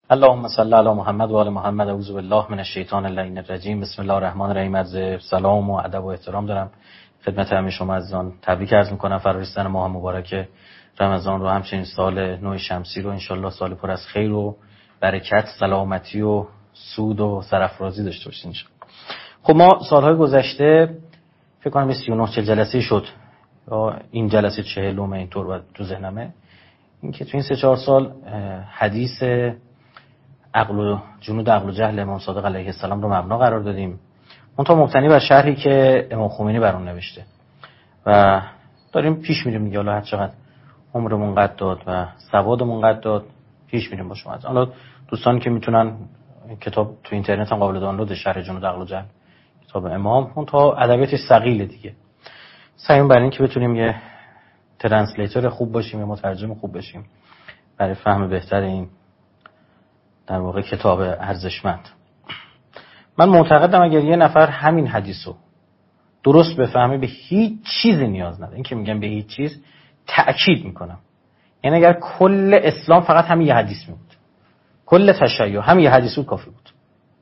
اللهم صل علی محمد و آل محمد. اعوذ بالله من الشیطان اللعین الرجیم. بسم الله الرحمن الرحیم. عرض سلام و ادب و احترام دارم خدمت همه شما عزیزان. تبریک عرض می‌کنم فرارسیدن ماه مبارک رمضان رو، همچنین سال نو شمسی رو انشالله سال پر از خیر و برکت، سلامتی و سود و سرافرازی داشته باشید انشالله. خب ما سالهای گذشته فکر کنم 39 جلسه شد یا این جلسه 40م اینطور تو ذهنمه، این که تو این 3-4 سال حدیث عقل و جنود عقل و جهل امام صادق علیه السلام رو مبنا قرار دادیم، منتها مبتنی بر شرحی که امام خمینی بر اون نوشته و داریم پیش میریم دیگه. حالا هر چقدر عمرمون قد داد و سوادمون قد داد پیش میریم با شما. حالا دوستانی که میتونن کتاب تو اینترنت هم قابل دانلود، شرح جنود عقل و جهل کتاب امام، منتها ادبیاتش ثقیله دیگه. سعی بر این که بتونیم یه ترنسلیتور خوب باشیم، یه مترجم خوب باشیم برای فهم بهتر این در واقع کتاب ارزشمند. من معتقدم اگر یه نفر همین حدیثو درست بفهمه به هیچ چیزی نیاز نداره. این که میگم به هیچ چیز تأکید میکنم، یعنی اگر کل اسلام فقط همین یه حدیث می بود، کل تشیع همین یه حدیث بود کافی بود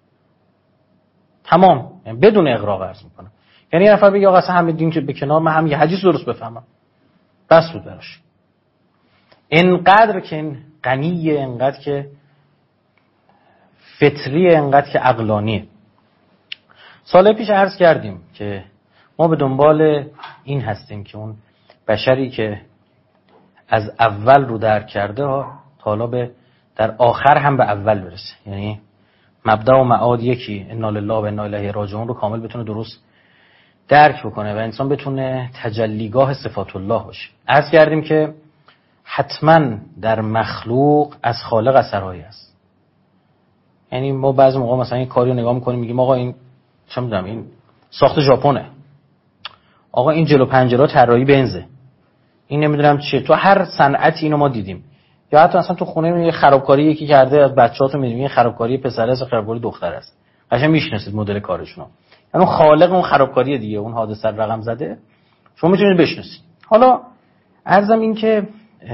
تمام، یعنی بدون اغراق عرض میکنم. یعنی یه نفر بگه آقا اصلا همین دین که به کنار، من همین یه حدیث درست بفهمم بس بود براش. اینقدر که این غنیه، اینقدر که فطریه، اینقدر که عقلانیه. سال پیش عرض کردیم که ما به دنبال این هستیم که اون بشری که از اول رو درک کرده تا حالا در آخر هم به اول برسه، یعنی مبدا و معاد یکی، انا لله و انا الیه راجعون رو کامل بتونه درست درک بکنه و انسان بتونه تجلیگاه صفات الله باشه. عرض کردیم که حتما در مخلوق از خالق اثرهایی است. یعنی ما بعضی موقع مثلا این کاری رو نگاه میکنیم میگیم آقا این چه میدونم این ساخت ژاپنه، آقا این جلو پنجره طراحی بنزه، این نمیدونم چیه. تو هر صنعتی اینو ما دیدیم، یا حتی اصلا تو خونه یه خرابکاری یکی کرده از بچه‌هاتو می‌بینی، این خرابکاری پسر است، خرابکاری دختر است، قشنگ میشناسید مدل کارشون. یعنی اون خالق اون خرابکاری دیگه، اون حادثه رقم زده، شما میتونید بشناسید. حالا عرضم این که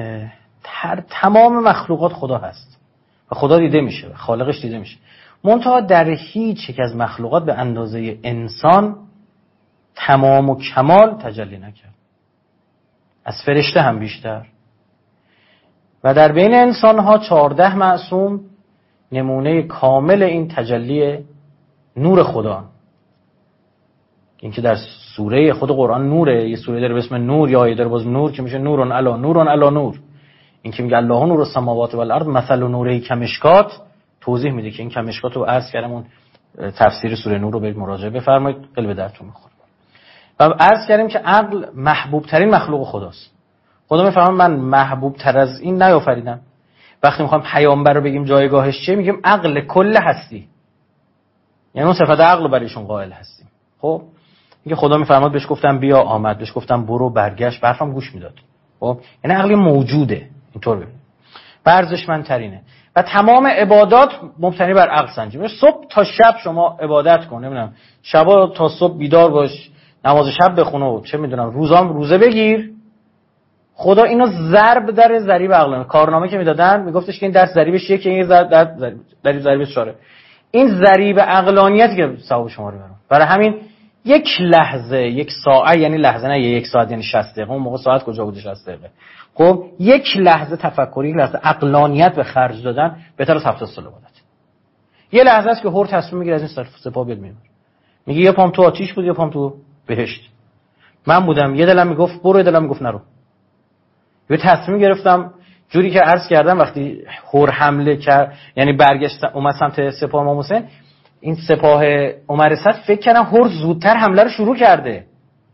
تمام مخلوقات خدا هست و خدا دیده میشه و خالقش دیده میشه، منتها در هیچ یک از مخلوقات به اندازه انسان تمام و کمال تجلی نکرد، از فرشته هم بیشتر. و در بین انسان‌ها 14 معصوم نمونه کامل این تجلی نور خدا. این که در سوره خود قرآن نوره، یه سوره داره به اسم نور، یا آیه داره باز نور که میشه نورون علی نورون علی نور. این که میگه الله نور السماوات و الارض مثل نوره کمشکات، توضیح میده که این کمشکات رو عرض کردم، اون تفسیر سوره نور رو برید مراجعه بفرمایید، خیلی به درتون میخوره. و عرض کردیم که عقل محبوب ترین مخلوق خداست. خدا میفهمه من محبوب تر از این نیافریدم. وقتی میخوام پیامبر رو بگیم جایگاهش چیه، میگیم عقل کل هستی، یعنی اون صفت عقل رو برایشون قائل هستیم. خب میگه خدا میفرماد بهش گفتم بیا آمد، بهش گفتم برو برگشت، برفام گوش میداد. خب یعنی عقلی موجوده، اینطور ببین ارزشمندترینه. و تمام عبادات مبتنی بر عقل سنجی. صبح تا شب شما عبادت کن، نمیدونم شبا تا صبح بیدار باش، نماز شب بخون و چه میدونم روزه بگیر، خدا اینو ضرب در ضریب عقلانه. کارنامه که میدادن میگفتش که این درس ضریبش یکه، این ضریبش 4. این ضریب عقلانیتی که ثواب شما رو برام. برای همین یک لحظه، یک ساعت، یعنی لحظه نه یک ساعت یعنی 60 دقیقه، اون موقع ساعت کجا بوده 60 دقیقه. خب یک لحظه تفکری، یک لحظه عقلانیت به خرج دادن بهتر از 70 سال عبادت. یه لحظه است که هر تصمیم میگیره از این سپاه بیاد میاد، میگه یه پام تو آتیش بود، یه پام تو بهشت. من بودم یه دلم میگفت برو، یه دلم میگفت نرو. یه تصمیم گرفتم جوری که عرض کردم وقتی هر حمله کرد، یعنی برگشت اومد سمت سپاه امام حسین، این سپاه عمر صد فکر کردن هر زودتر حمله رو شروع کرده،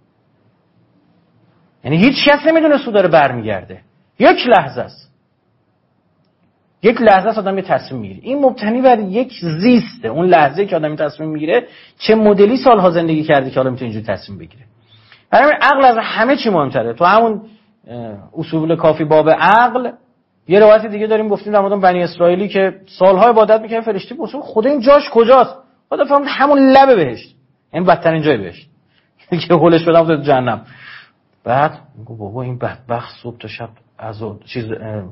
یعنی هیچ کس نمیدونه سو داره برمیگرده. یک لحظه است، یک لحظه است آدم یه تصمیم میگیره. این مبتنی بر یک زیسته، اون لحظه که آدم تصمیم میگیره چه مدلی سالها زندگی کرده که حالا میتونه اینجوری تصمیم بگیره. برای عقل از همه چی مهمتره. تو همون اصول کافی باب عقل یه روایت دیگه داریم گفتیم در مورد بنی اسرائیلی که سالها عبادت میکنن، فرشته گفتن خدا این جاش کجاست؟ خدا فهمید همون لب بهشت، این بدترین جای بهشت که هولش بدم تو جهنم. بعد میگه بابا این بدبخت صبح تا شب از چیز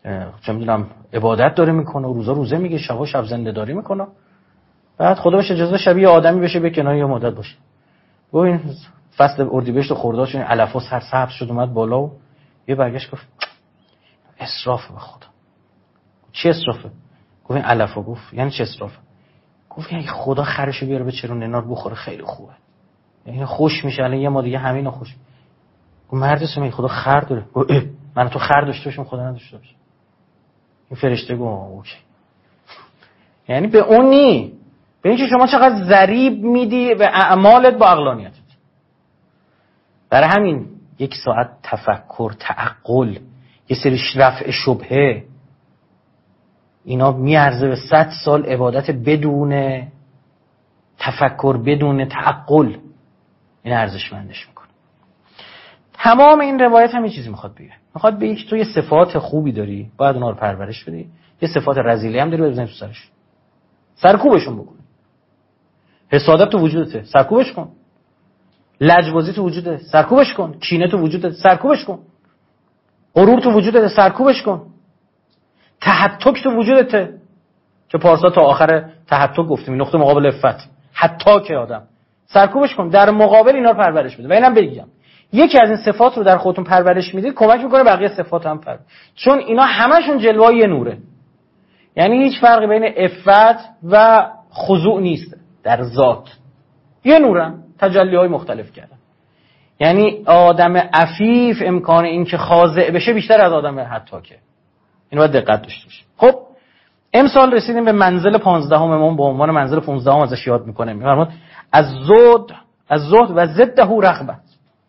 چه میدونم عبادت داره میکنه، روزا روزه میگه، شبا شب زنده داری میکنه، بعد خدا بهش اجازه شبیه آدمی بشه به کنار یه مدت باشه. و این فصل اردیبهشت و خرداد این علفا سرسبز شد اومد بالا و یه برگشت گفت اسرافه به خدا. چی اسرافه؟ گفت این علفا. گفت یعنی چه اسرافه؟ گفت یعنی خدا خرشو بیاره به چرون اینا رو بخوره خیلی خوبه، یعنی خوش میشه الان یه ما دیگه همینو خوش. گفت مرد سمی خدا خر داره. گفت من تو خر داشته باشم خدا نداشته باشه. این فرشته گفت اوکی. یعنی به اون نی، به اینکه شما چقدر ضریب میدی به اعمالت با عقلانیتت. برای همین یک ساعت تفکر، تعقل، یه سری رفع شبهه، اینا میارزه به 100 سال عبادت بدون تفکر، بدون تعقل. این ارزشمندش میکنه. تمام این روایت هم یه چیزی میخواد بگه. میخواد بگه که تو یه صفات خوبی داری، باید اونا رو پرورش بدی. یه صفات رذیلی هم داری، بزنی تو سرش. سرکوبشون بکن. حسادت تو وجودته، سرکوبش کن. لجبازی تو وجودته، سرکوبش کن. کینه تو وجودته، سرکوبش کن. غرور تو وجودته، سرکوبش کن. تحتک تو وجودته که پارسا تا آخر تحتک گفتیم، این نقطه مقابل عفت، حتی که آدم سرکوبش کن، در مقابل اینا رو پرورش بده. و اینم بگم یکی از این صفات رو در خودتون پرورش میدید کمک میکنه بقیه صفات هم پرورش، چون اینا همشون جلوه یه نوره. یعنی هیچ فرقی بین عفت و خضوع نیست، در ذات یه نورن، تجلی‌های مختلف کردن. یعنی آدم عفیف امکان این که خاضع بشه بیشتر از آدم حتاکه. اینو باید دقت داشته باشید. خب امسال رسیدیم به منزل 15 امون، به عنوان منزل 15 ازش یاد میکنه. میفرماد از زهد و ضده رغبت.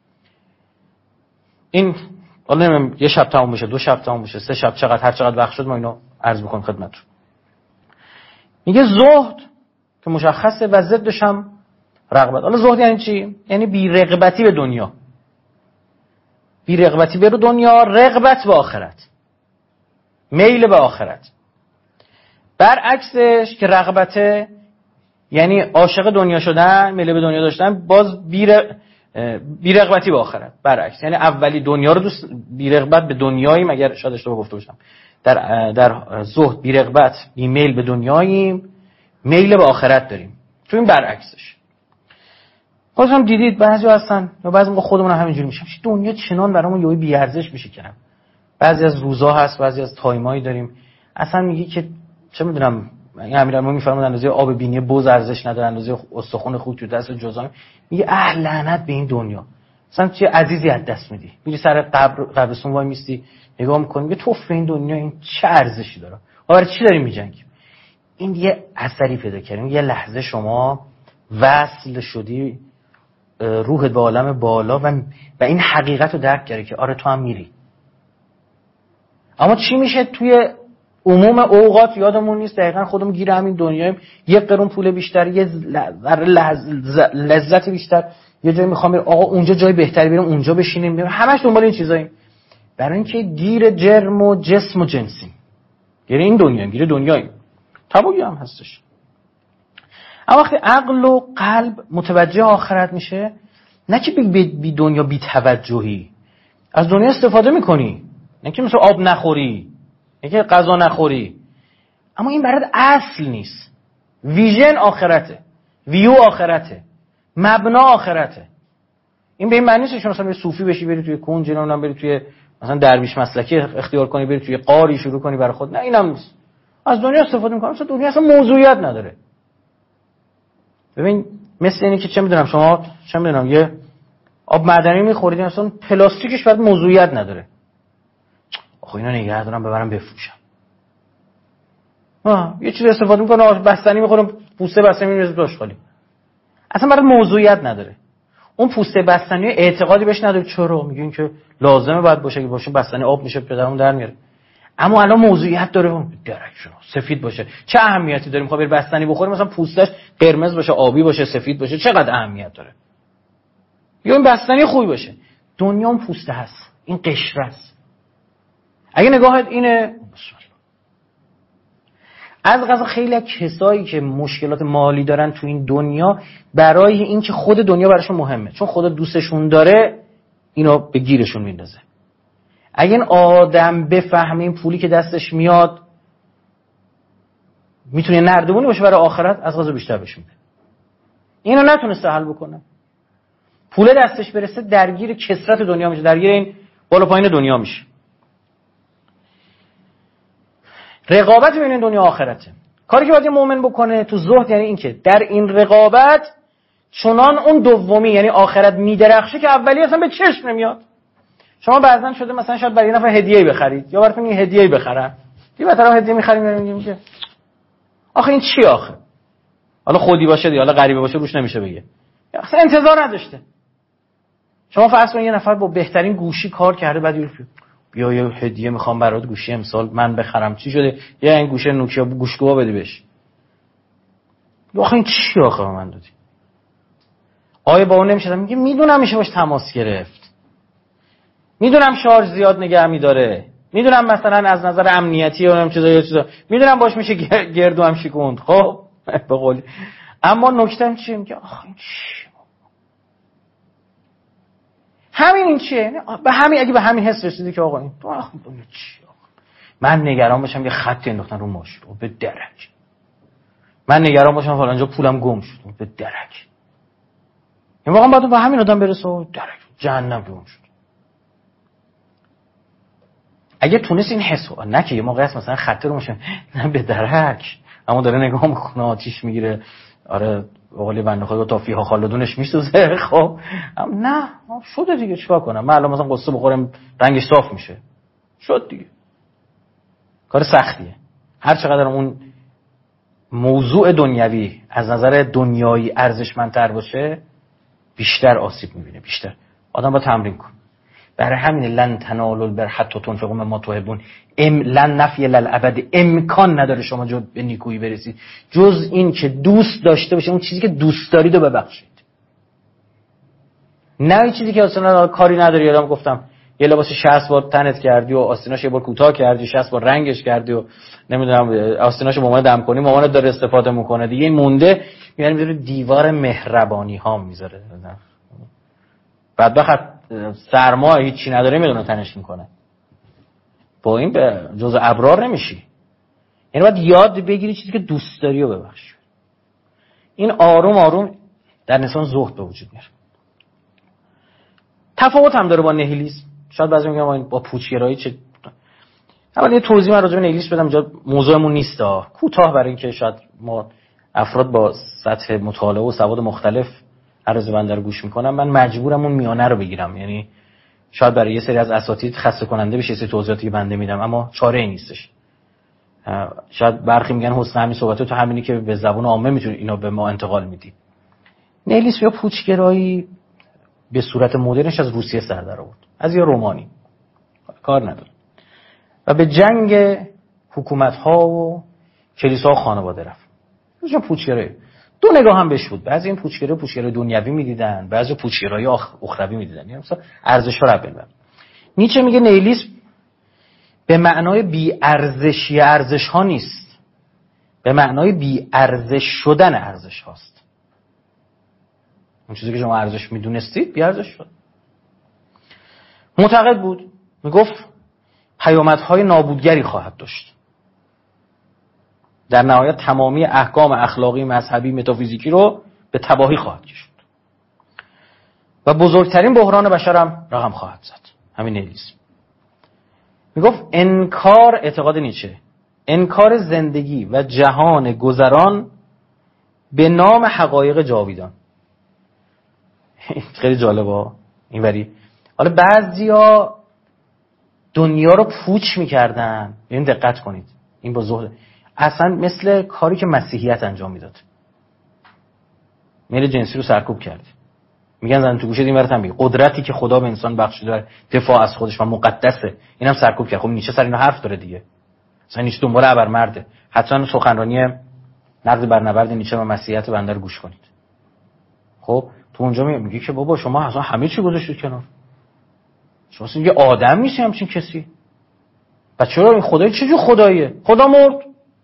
این حالا یه شب تموم بشه، 2 شب تموم بشه، 3 شب، چقدر هر چقدر وقت شد ما اینو عرض بکنم خدمتتون. میگه زهد که مشخصه و ضدش هم رغبت. حالا زهد یعنی چی؟ یعنی بی رغبتی به دنیا. بی رغبتی به دنیا، رغبت به آخرت، میل به آخرت. برعکسش که رغبته یعنی عاشق دنیا شدن، میل به دنیا داشتن، باز بی رغبتی به آخرت. برعکس یعنی اولی دنیا رو دوست، بی رغبت به دنیاییم، اگر شاید اشتباه گفته باشم. در زهد بی رغبت، بی میل به دنیاییم، میل به آخرت داریم. تو این برعکسش. بازم دیدید بعضی هستن یا بعضی ما خودمون همینجوری میشیم، دنیا چنان برامون یهو بی ارزش میشه کنم. بعضی از روزا هست، بعضی از تایمایی داریم اصلا میگی که چه میدونم، این امیرالمومنین میفرماد اندازه آب بینی بز ارزش نداره، اندازه استخوان خوک تو دست جزام. میگه لعنت به این دنیا، اصلا چه عزیزی از دست میدی. میری سر قبرستون وای میستی نگاه میکنی، میگه توف این دنیا این چه ارزشی داره، آره چی داریم میجنگیم. این یه اثری پیدا کردیم، یه لحظه شما وصل شدی روحت به عالم بالا و این حقیقت رو درک کردی که آره تو هم میری. اما چی میشه توی عموم اوقات یادمون نیست، دقیقاً خودمون گیر همین دنیاییم، یه قرون پول بیشتر، یه لذت بیشتر، یه جایی میخوام بریم آقا اونجا جای بهتری بریم اونجا بشینیم، همش دنبال این چیزاییم، برای اینکه گیر جرم و جسم و جنسیم، گیر این دنیاییم، گیر دنیاییم. تبایی هم هستش. اما وقتی عقل و قلب متوجه آخرت میشه، نه که بی دنیا بی توجهی، از دنیا استفاده میکنی، نه که مثل آب نخوری، نه که غذا نخوری، اما این برات اصل نیست. ویژن آخرته، ویو آخرته، مبنا آخرته. این به این معنی نیست که مثلا صوفی بشی بری توی کنج، نمیدونم بری توی مثلا درویش مسلکی اختیار کنی، بری توی قاری شروع کنی برای خود، نه اینم نیست. از دنیا استفاده میکنم، مثلا دنیا اصلا موضوعیت نداره. ببین مثل اینه که چه میدونم شما چه میدونم یه آب معدنی میخورید، مثلا پلاستیکش برات موضوعیت نداره. آخه اینا نگه دارم ببرم بفروشم. یه چیز استفاده میکنه، بستنی میخورم، پوسته بستنی میذارم تو آشغالی. اصلا برات موضوعیت نداره. اون پوسته بستنی اعتقادی بهش نداره. چرا؟ میگین که لازمه باید باشه که باشه، بستنی آب میشه پدرمون در میاره. اما الان موضوعیت داره، درک شما سفید باشه چه اهمیتی داره؟ میخواد بر بستنی بخوره مثلا پوستش قرمز باشه، آبی باشه، سفید باشه، چقدر اهمیت داره؟ یا این بستنی خوبی باشه. دنیا اون پوسته هست، این قشره است. اگه نگاهت اینه، از قضا خیلی از کسایی که مشکلات مالی دارن تو این دنیا، برای اینکه خود دنیا براشون مهمه، چون خدا دوستشون داره اینو به گیرشون میندازه. اگه این آدم بفهمه این پولی که دستش میاد میتونه نردبونی باشه برای آخرت، از غذا بیشتر بهش میده. اینو نتونسته حل بکنه، پول دستش برسه درگیر کثرت دنیا میشه، درگیر این بالا پایین دنیا میشه. رقابت بین این دنیا و آخرته. کاری که باید یه مؤمن بکنه تو زهد یعنی این که در این رقابت چنان اون دومی یعنی آخرت میدرخشه که اولی اصلا به چشم نمیاد. شما بعضن شده مثلا شاید برای یه نفر هدیه‌ای بخرید یا براتون یه هدیه‌ای بخرن، دیگه طرف هدیه می‌خریم میگیم که آخه این چی آخه، حالا خودی باشه یا حالا غریبه باشه روش نمیشه بگه، اصلا انتظار نداشته. شما فرض کن یه نفر با بهترین گوشی کار کرده، بعد بیا یه هدیه میخوام برات گوشی امسال من بخرم، چی شده؟ یه این گوشه نوکیا گوشگوها بده بهش. آخه این چی آخه من دادی؟ آیه با اون نمیشه، میگه میدونم میشه باش تماس گرفت، میدونم شارژ زیاد نگه میداره، میدونم مثلا از نظر امنیتی و اونم چیزا میدونم باش میشه گردو هم شکوند، خب به قول. اما نکته‌ام چیه؟ میگه آخه این چی؟ این چیه؟ به همین، اگه به همین حس رسیدی که آقا این تو آخه چی آقا؟ من نگران باشم یه خط انداختن رو ماشین به درک، من نگران باشم فلان جا پولم گم شد به درک، این واقعا باید به همین آدم برسه و درک جهنم گم شد. اگه تونست این حسو نه که یه موقع هست مثلا خط رو ماشین نه به درک، اما داره نگاه میکنه آتیش میگیره، آره ولی بنده خدا تا فیها خالدونش میسوزه، خب نه شده دیگه چیکار کنم من الان مثلا قصه بخورم رنگش صاف میشه، شد دیگه، کار سختیه. هر چقدر اون موضوع دنیوی از نظر دنیایی ارزشمندتر باشه بیشتر آسیب میبینه، بیشتر آدم با تمرین کن. برای همین لن تنالوا البر حتی تنفقوا مما تحبون، لن نفی للابد، امکان نداره شما جز به نیکویی برسید جز این که دوست داشته باشه، اون چیزی که دوست دارید رو ببخشید، نه این چیزی که اصلا کاری نداری. یادم گفتم یه لباس 60 بار تنت کردی و آستیناش یه بار کوتاه کردی، 60 بار رنگش کردی و نمیدونم آستیناشو مامان دم کنی، مامانت داره استفاده میکنه دیگه، این مونده میاد میذاره دیوار مهربانی ها میذاره، بدبخت سرما هیچی نداره میدونه تنش میکنه، با این به جز ابرار نمیشی. یعنی باید یاد بگیری چیزی که دوست داری و ببخشی. این آروم آروم در انسان زهد به وجود میاره. تفاوت هم داره با نهیلیسم. شاید بعضی میگن با پوچگرایی چه، اول یه توضیح من راجع به نهیلیسم بدم، اینجا موضوعمون نیست، کوتاه برای اینکه شاید ما افراد با سطح مطالعه و سواد مختلف عرض بنده رو گوش میکنم، من مجبورم اون میانه رو بگیرم. یعنی شاید برای یه سری از اساتید خسته کننده بشه سری توضیحاتی که بنده میدم، اما چاره ای نیستش. شاید برخی میگن حسن همین صحبت تو همینی که به زبان عامه میتونی اینو به ما انتقال میدی. نهیلیسم یا پوچگرایی به صورت مدرنش از روسیه سر در آورد، از یه رومانی، کار نداره، و به جنگ حکومت‌ها و کلیسا و خانواده رفت. چون پوچگرایی دو نگاه هم بهش بود، بعضی این پوچگرایی دنیوی میدیدن، بعضی پوچگرایی اخروی میدیدن، یعنی مثلا ارزش‌ها رو ببین. نیچه میگه نیهیلیسم به معنای بی ارزشی ارزش‌ها نیست، به معنای بی ارزش شدن ارزش هاست. اون چیزی که شما ارزش میدونستید بی ارزش شد. معتقد بود، میگفت پیامدهای نابودگری خواهد داشت، در نهایت تمامی احکام اخلاقی، مذهبی، متافیزیکی رو به تباهی خواهد کشید و بزرگترین بحران بشر هم رقم خواهد زد. همین نیهیلیسم. میگفت انکار، اعتقاد نیچه، انکار زندگی و جهان گذران به نام حقایق جاویدان. خیلی جالبه اینوری. حالا بعضیا دنیا رو پوچ میکردن، این دقت کنید، این با زهد اصلا مثل کاری که مسیحیت انجام میداد، میل جنسی رو سرکوب کرد. میگن زن تو گوشه این ورت هم بگی قدرتی که خدا به انسان بخشیده دفاع از خودش و مقدسه، اینم سرکوب کرد. خب نیچه سر اینا حرف داره دیگه، مثلا نیچه دنبال ابرمرده. حتما سخنرانی نقد بر نبرد نیچه و مسیحیت بنده رو گوش کنید. خب تو اونجا میگه که بابا شما اصلا همه چی گذاشتید کنار، شما اصلا یه آدم نیستی همچین کسی. بعد چرا این خدای چه خداییه؟ خدا مرد.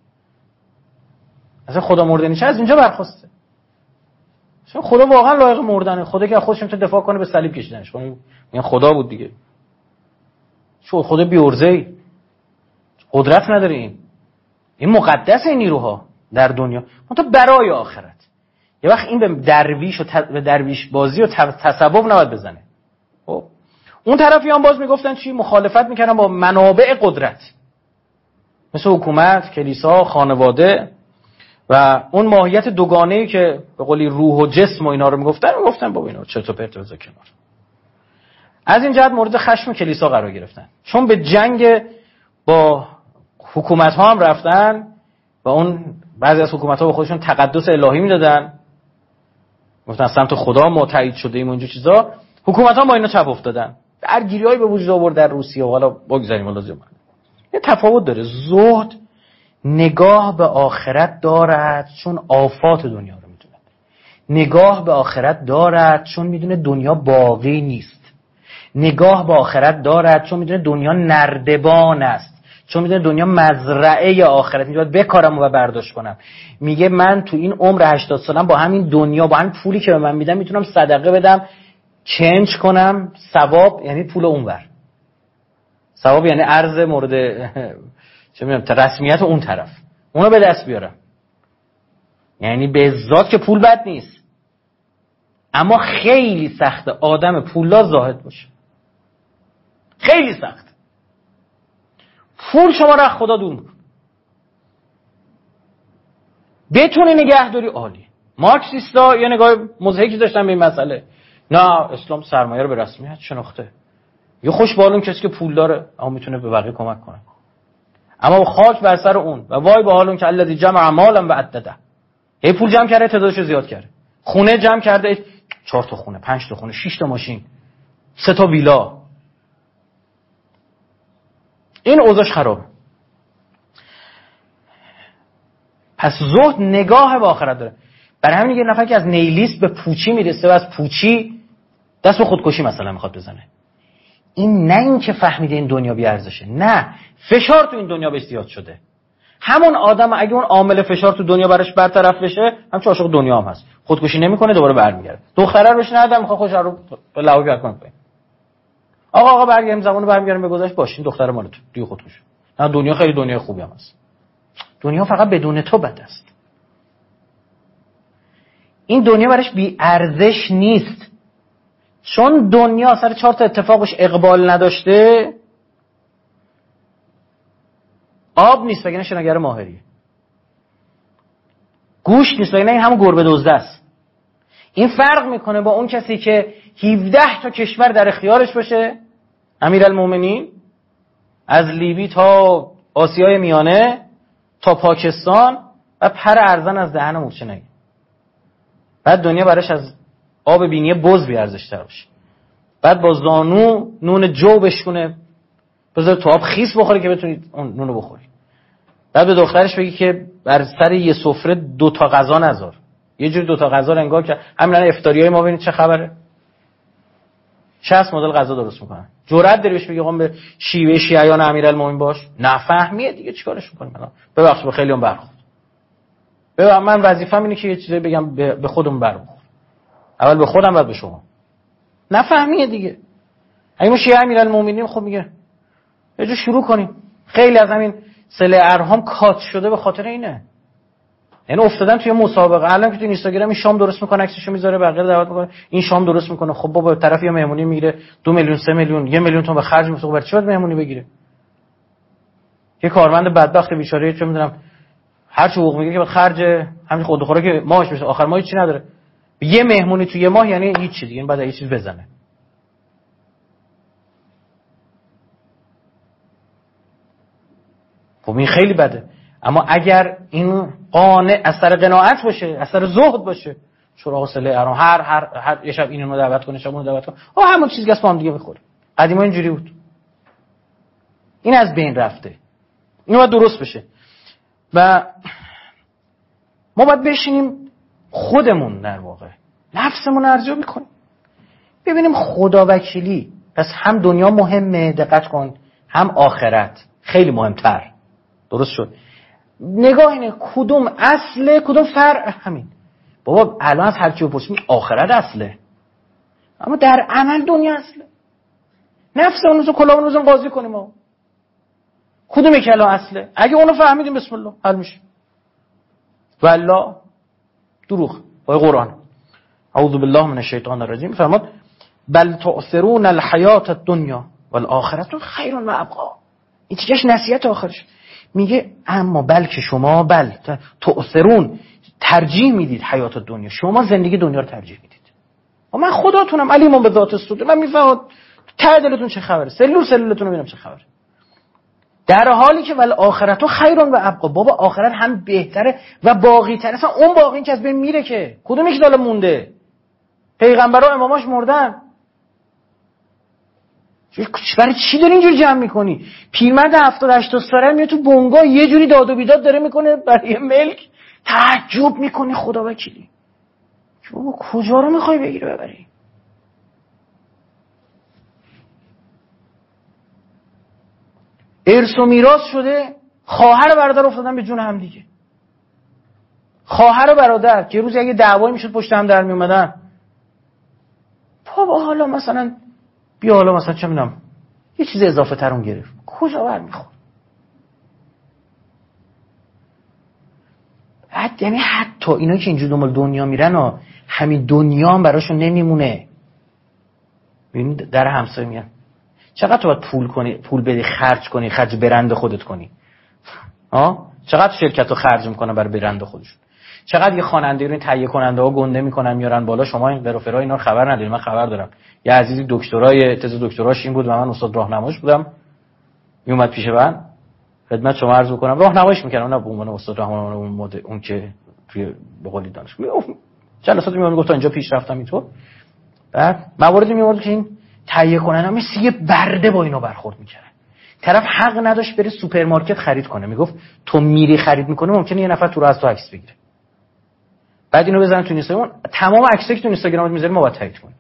اصلا خدا مردن نیچه از اینجا برخواسته. اصلا خدا واقعا لایق مردنه، خدا که خودش میتونه دفاع کنه به صلیب کشیدنش. میگن خدا بود دیگه. شو خود بیورزه‌ای قدرت نداره. این مقدس این نیروها در دنیا منتها برای آخرت. یه وقت این به درویش و به درویش بازی و تصوف نباید بزنه. خب اون طرفیان باز میگفتن چی؟ مخالفت میکردن با منابع قدرت مثل حکومت، کلیسا، خانواده و اون ماهیت دوگانه‌ای که به قولی روح و جسم و اینا رو میگفتن بابا اینا چرت و پرت بذار کنار. از این جهت مورد خشم کلیسا قرار گرفتن، چون به جنگ با حکومت ها هم رفتن و اون بعضی از حکومت ها به خودشون تقدس الهی میدادن، گفتن سمت خدا ما تایید شده ایم و اینجور چیزا. حکومت ها با اینا چپ افتادن، درگیری‌هایی به وجود آورد در روسیه و حالا بگذاریم لازم. یه تفاوت داره. زهد نگاه به آخرت دارد چون آفات دنیا رو میدونه. نگاه به آخرت دارد چون میدونه دنیا باقی نیست. نگاه به آخرت دارد چون میدونه دنیا نردبان است، چون میدونه دنیا مزرعه آخرت، میگه بکارم و برداشت کنم. میگه من تو این عمر 80 سالم با همین دنیا، با همین پولی که به من میدم میتونم صدقه بدم، چنج کنم. ثواب یعنی پول اونور، ثواب یعنی ارز مورد چه میدونم رسمیت اون طرف، اونو به دست بیارم. یعنی به ذات که پول بد نیست، اما خیلی سخته آدم پولدار زاهد باشه. خیلی سخت. پول شما را خدا دور میکنه. بتونی نگهداری عالی. مارکسیستا یه نگاه مضحکی داشتن به این مسئله. نه اسلام سرمایه رو به رسمیت شناخته. یه خوش بالون کسی که پول داره اما میتونه به بقیه کمک کنه. اما خاک بر سر اون و وای به حال اون که الذی جمع مالا و عدده. هی پول جمع کرده تعدادشو زیاد کرده. خونه جمع کرده 4 تا خونه، 5 تا خونه، 6 تا ماشین، 3 تا ویلا. این اوضاعش خرابه. پس زهد نگاه به آخرت داره. برای همین یه نفر که از نیلیست به پوچی میرسه و از پوچی دست به خودکشی مثلا میخواد بزنه، این نه این که فهمیده این دنیا بی ارزشه، نه فشار تو این دنیا بهش زیاد شده. همون آدم اگه اون عامل فشار تو دنیا براش برطرف بشه، همچون عاشق دنیا هم هست، خودکشی نمیکنه، دوباره برمیگرده. دختره رو بهش ندادم میخواد خوش رو به لعابی برکنه. آقا برگردیم زمانو برمیگردیم به گذشته، باشین دختر مال تو دیگه خودکش. نه دنیا خیلی دنیای خوبی هم هست. دنیا فقط بدون تو بد است. این دنیا براش بی ارزش نیست، چون دنیا سر 4 تا اتفاقش اقبال نداشته. آب نیست وگرنه شناگر ماهریه، گوشت نیست وگرنه این همون گربه دزده است. این فرق میکنه با اون کسی که 17 تا کشور در اختیارش باشه، امیرالمومنین، از لیبی تا آسیای میانه تا پاکستان، و پر ارزن از دهن مورچه نگه. بعد دنیا براش از آب بینی بز بی ارزش تر باشه. بعد با زانو نون جو بشکنه، بذار تو آب خیس بخوری که بتونید اون نونو بخوری. بعد به دخترش بگی که بر سر یه سفره 2 تا غذا نذار. یه جور 2 تا غذا انگار که همین الان افطاریای ما ببینید چه خبره. 60 مدل غذا درست میکنن. جرأت داری بهش بگی آقا به شیوه شیعیان امیرالمومنین باش؟ نفهمیه دیگه چیکارش میکنیم الان؟ ببخشید به خیلیون برخورد. من وظیفه‌م اینه که یه چیزایی بگم به خودم برخورد. اول به خودم بعد به شما. نفهمیه دیگه. اگه ما شیعه امیرالمومنین خب میگه یه جو شروع کنیم. خیلی از همین سله ارهام کات شده به خاطر اینه. یعنی افتادن توی مسابقه. الان که تو اینستاگرام این شام درست میکنه، عکسشو میذاره، بقیه دعوت میکنه، این شام درست میکنه. خب بابا طرف یه مهمونی میگیره 2 میلیون 3 میلیون 1 میلیون تومان به خرج میفته، برای چی باید مهمونی بگیره؟ یه کارمند بدبخت بیچاره چه میدونم هر چی حقوق میگیره که به خرج همین خودخوره که ماهش میشه، آخر ماه چی نداره. یه مهمونی تو یه ماه یعنی هیچ چیزی، یعنی بعد یه چیز بزنه. خب این خیلی بده. اما اگر این قانع از سر قناعت باشه، از سر زهد باشه، شورا حوصله ارام هر یه شب اینو دعوت کنه، شب اونو دعوت کنه، همون چیزی که با هم دیگه میخوره. قدیما اینجوری بود. این از بین رفته. اینو باید درست بشه. و ما باید بشینیم خودمون در واقع نفسمون ارزیابی کنیم، ببینیم خدا وکیلی پس هم دنیا مهمه، دقت کن، هم آخرت خیلی مهمتر. درست شد. نگاه اینه کدوم اصله کدوم فرع. همین بابا الان از هر چی بپرسیم آخرت اصله، اما در عمل دنیا اصله. نفس اون روز کلاهمون روزم قاضی کنیم ما. کدوم کلا اصله؟ اگه اونو فهمیدیم بسم الله حل میشه. والله دروغ با قرآن. اعوذ بالله من الشیطان الرجیم فرمود بل تؤثرون الحیات الدنیا والآخرة خیر و ابقا. این چیزش نصیحت آخرش میگه اما بلکه شما تؤثرون ترجیح میدید حیات دنیا، شما زندگی دنیا رو ترجیح میدید. و من خداتونم علیمون به ذات الصدور، من میفهمم ته دلتون چه خبره، سلولتون رو ببینم چه خبره. در حالی که والآخرة خیر و ابقا، بابا آخرت هم بهتره و باقی تره. اصلا اون باقی این که از بین میره که کدوم یکی داله مونده؟ پیغمبرا اماماش مردن. برای چی داری اینجوری جمع میکنی؟ پیرمرد 70-80 ساله میاد تو بنگاه یه جوری داد و بیداد داره میکنه برای ملک، تعجب میکنی خدا وکیلی بابا کجا رو میخوای بگیری ببری؟ ارث و میراث شده، خواهر و برادر افتادن به جون هم دیگه. خواهر و برادر که روز اگه دعوایی میشد پشت هم در میومدن. بابا حالا مثلا بیا حالا مثلا چه میدونم یه چیز اضافه تر اون گرفت، کجا برمیخوره؟ یعنی حتی اینا که اینجور دنبال دنیا میرن و همین دنیا هم براشون نمیمونه. ببینید در همسایه میان چقدر تو باید پول بدی خرج کنی، خرج برند خودت کنی. چقدر شرکت رو خرج میکنه برای برند خودشون. چقدر یه خواننده رو تهیه کننده ها گنده میکنن میارن بالا. شما این برافرای اینا رو خبر ندارید، من خبر دارم. یه عزیزی دکترای تز دکتراش این بود و من استاد راهنماش بودم. میومد پیش من خدمت شما عرض کنم راهنماییش میکردم، نه به عنوان استاد راهنمای اون که توی به قولی دانشگاه جلسات میومد گفت تا اینجا پیش رفتم اینطور. بعد مواردی میومد که این تهیه کننده مثل یه برده با اینا برخورد میکردن. طرف حق نداشت بره سوپرمارکت خرید کنه، میگفت تو میری خرید میکنه ممکنه یه نفر تو رو از تو عکس بگیره. بعد اینو بزنن تو اینستاگرام، تمام عکسایی که تو اینستاگرامت میذاری ما باید تایید کنیم.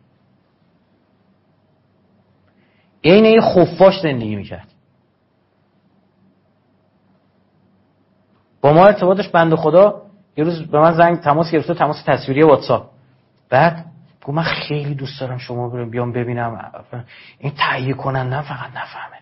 این خفاش زندگی میکرد. با ما ارتباطش بنده خدا یه روز به من تماس گرفته، تماس تصویری واتساپ. بعد گفت من خیلی دوست دارم شما بیام ببینم این تهیه کننده فقط نفهمه.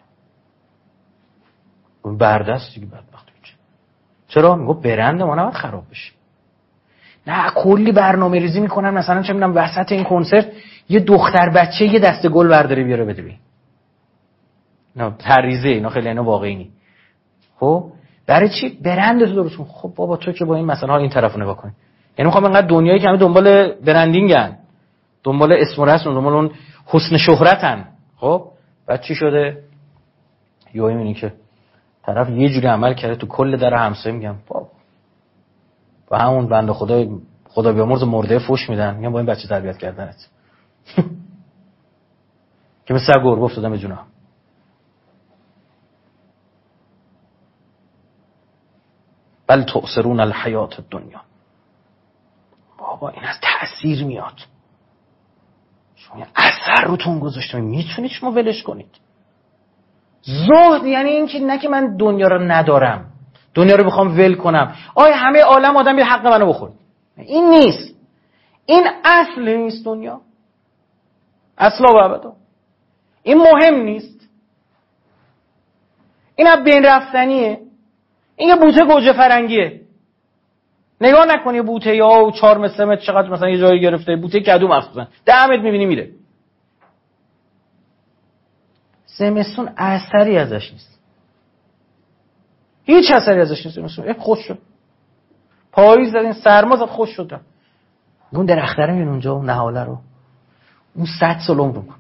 اون بردست دیگه بدبخت میشه. چرا؟ میگه برند ما نباید خراب بشه. نه کلی برنامه ریزی میکنن مثلا چه میدونم وسط این کنسرت یه دختر بچه یه دسته گل برداره بیاره بده ببین. نه تریزه اینا خیلی اینا واقعی نی. خب برای چی برند تو درست کن؟ خب بابا تو که با این مثلا این طرفو نگاه کن. یعنی میخوام انقدر دنیایی که همه دنبال برندینگن، دنبال اسم و رسم، دنبال اون حسن شهرتن. خب بعد چی شده؟ یهو میبینی که طرف یه جوری عمل کرده تو کل در همسایه میگم بابا با همون بنده خدا بیامرز مرده فوش میدن، میگم با این بچه تربیت کردنت که مثل گربه افتادم به جونا. بل تؤثرون الحیات الدنیا. بابا این از تأثیر میاد. شما اثر روتون گذاشته، میتونید شما ولش کنید. زهد یعنی این که نه که من دنیا رو ندارم، دنیا رو بخوام ول کنم. همه عالم آدم به حق منو بخورد. این نیست. این اصل نیست دنیا. اصلا و ابدا. این مهم نیست. این از بین رفتنیه. این یه بوته گوجه فرنگیه. نگاه نکنی بوته یا 4 متر چقدر مثلا یه جایی گرفته، بوته کدو مخصوصا 10 متر میبینی میره. زمستون اثری ازش نیست. هیچ اثری ازش نیست. زمستون خوش شد. پاییز زدین سرما زد خوش شد. اون درخته رو میبین اونجا اون نهاله رو. اون 100 سال عمر میکنه.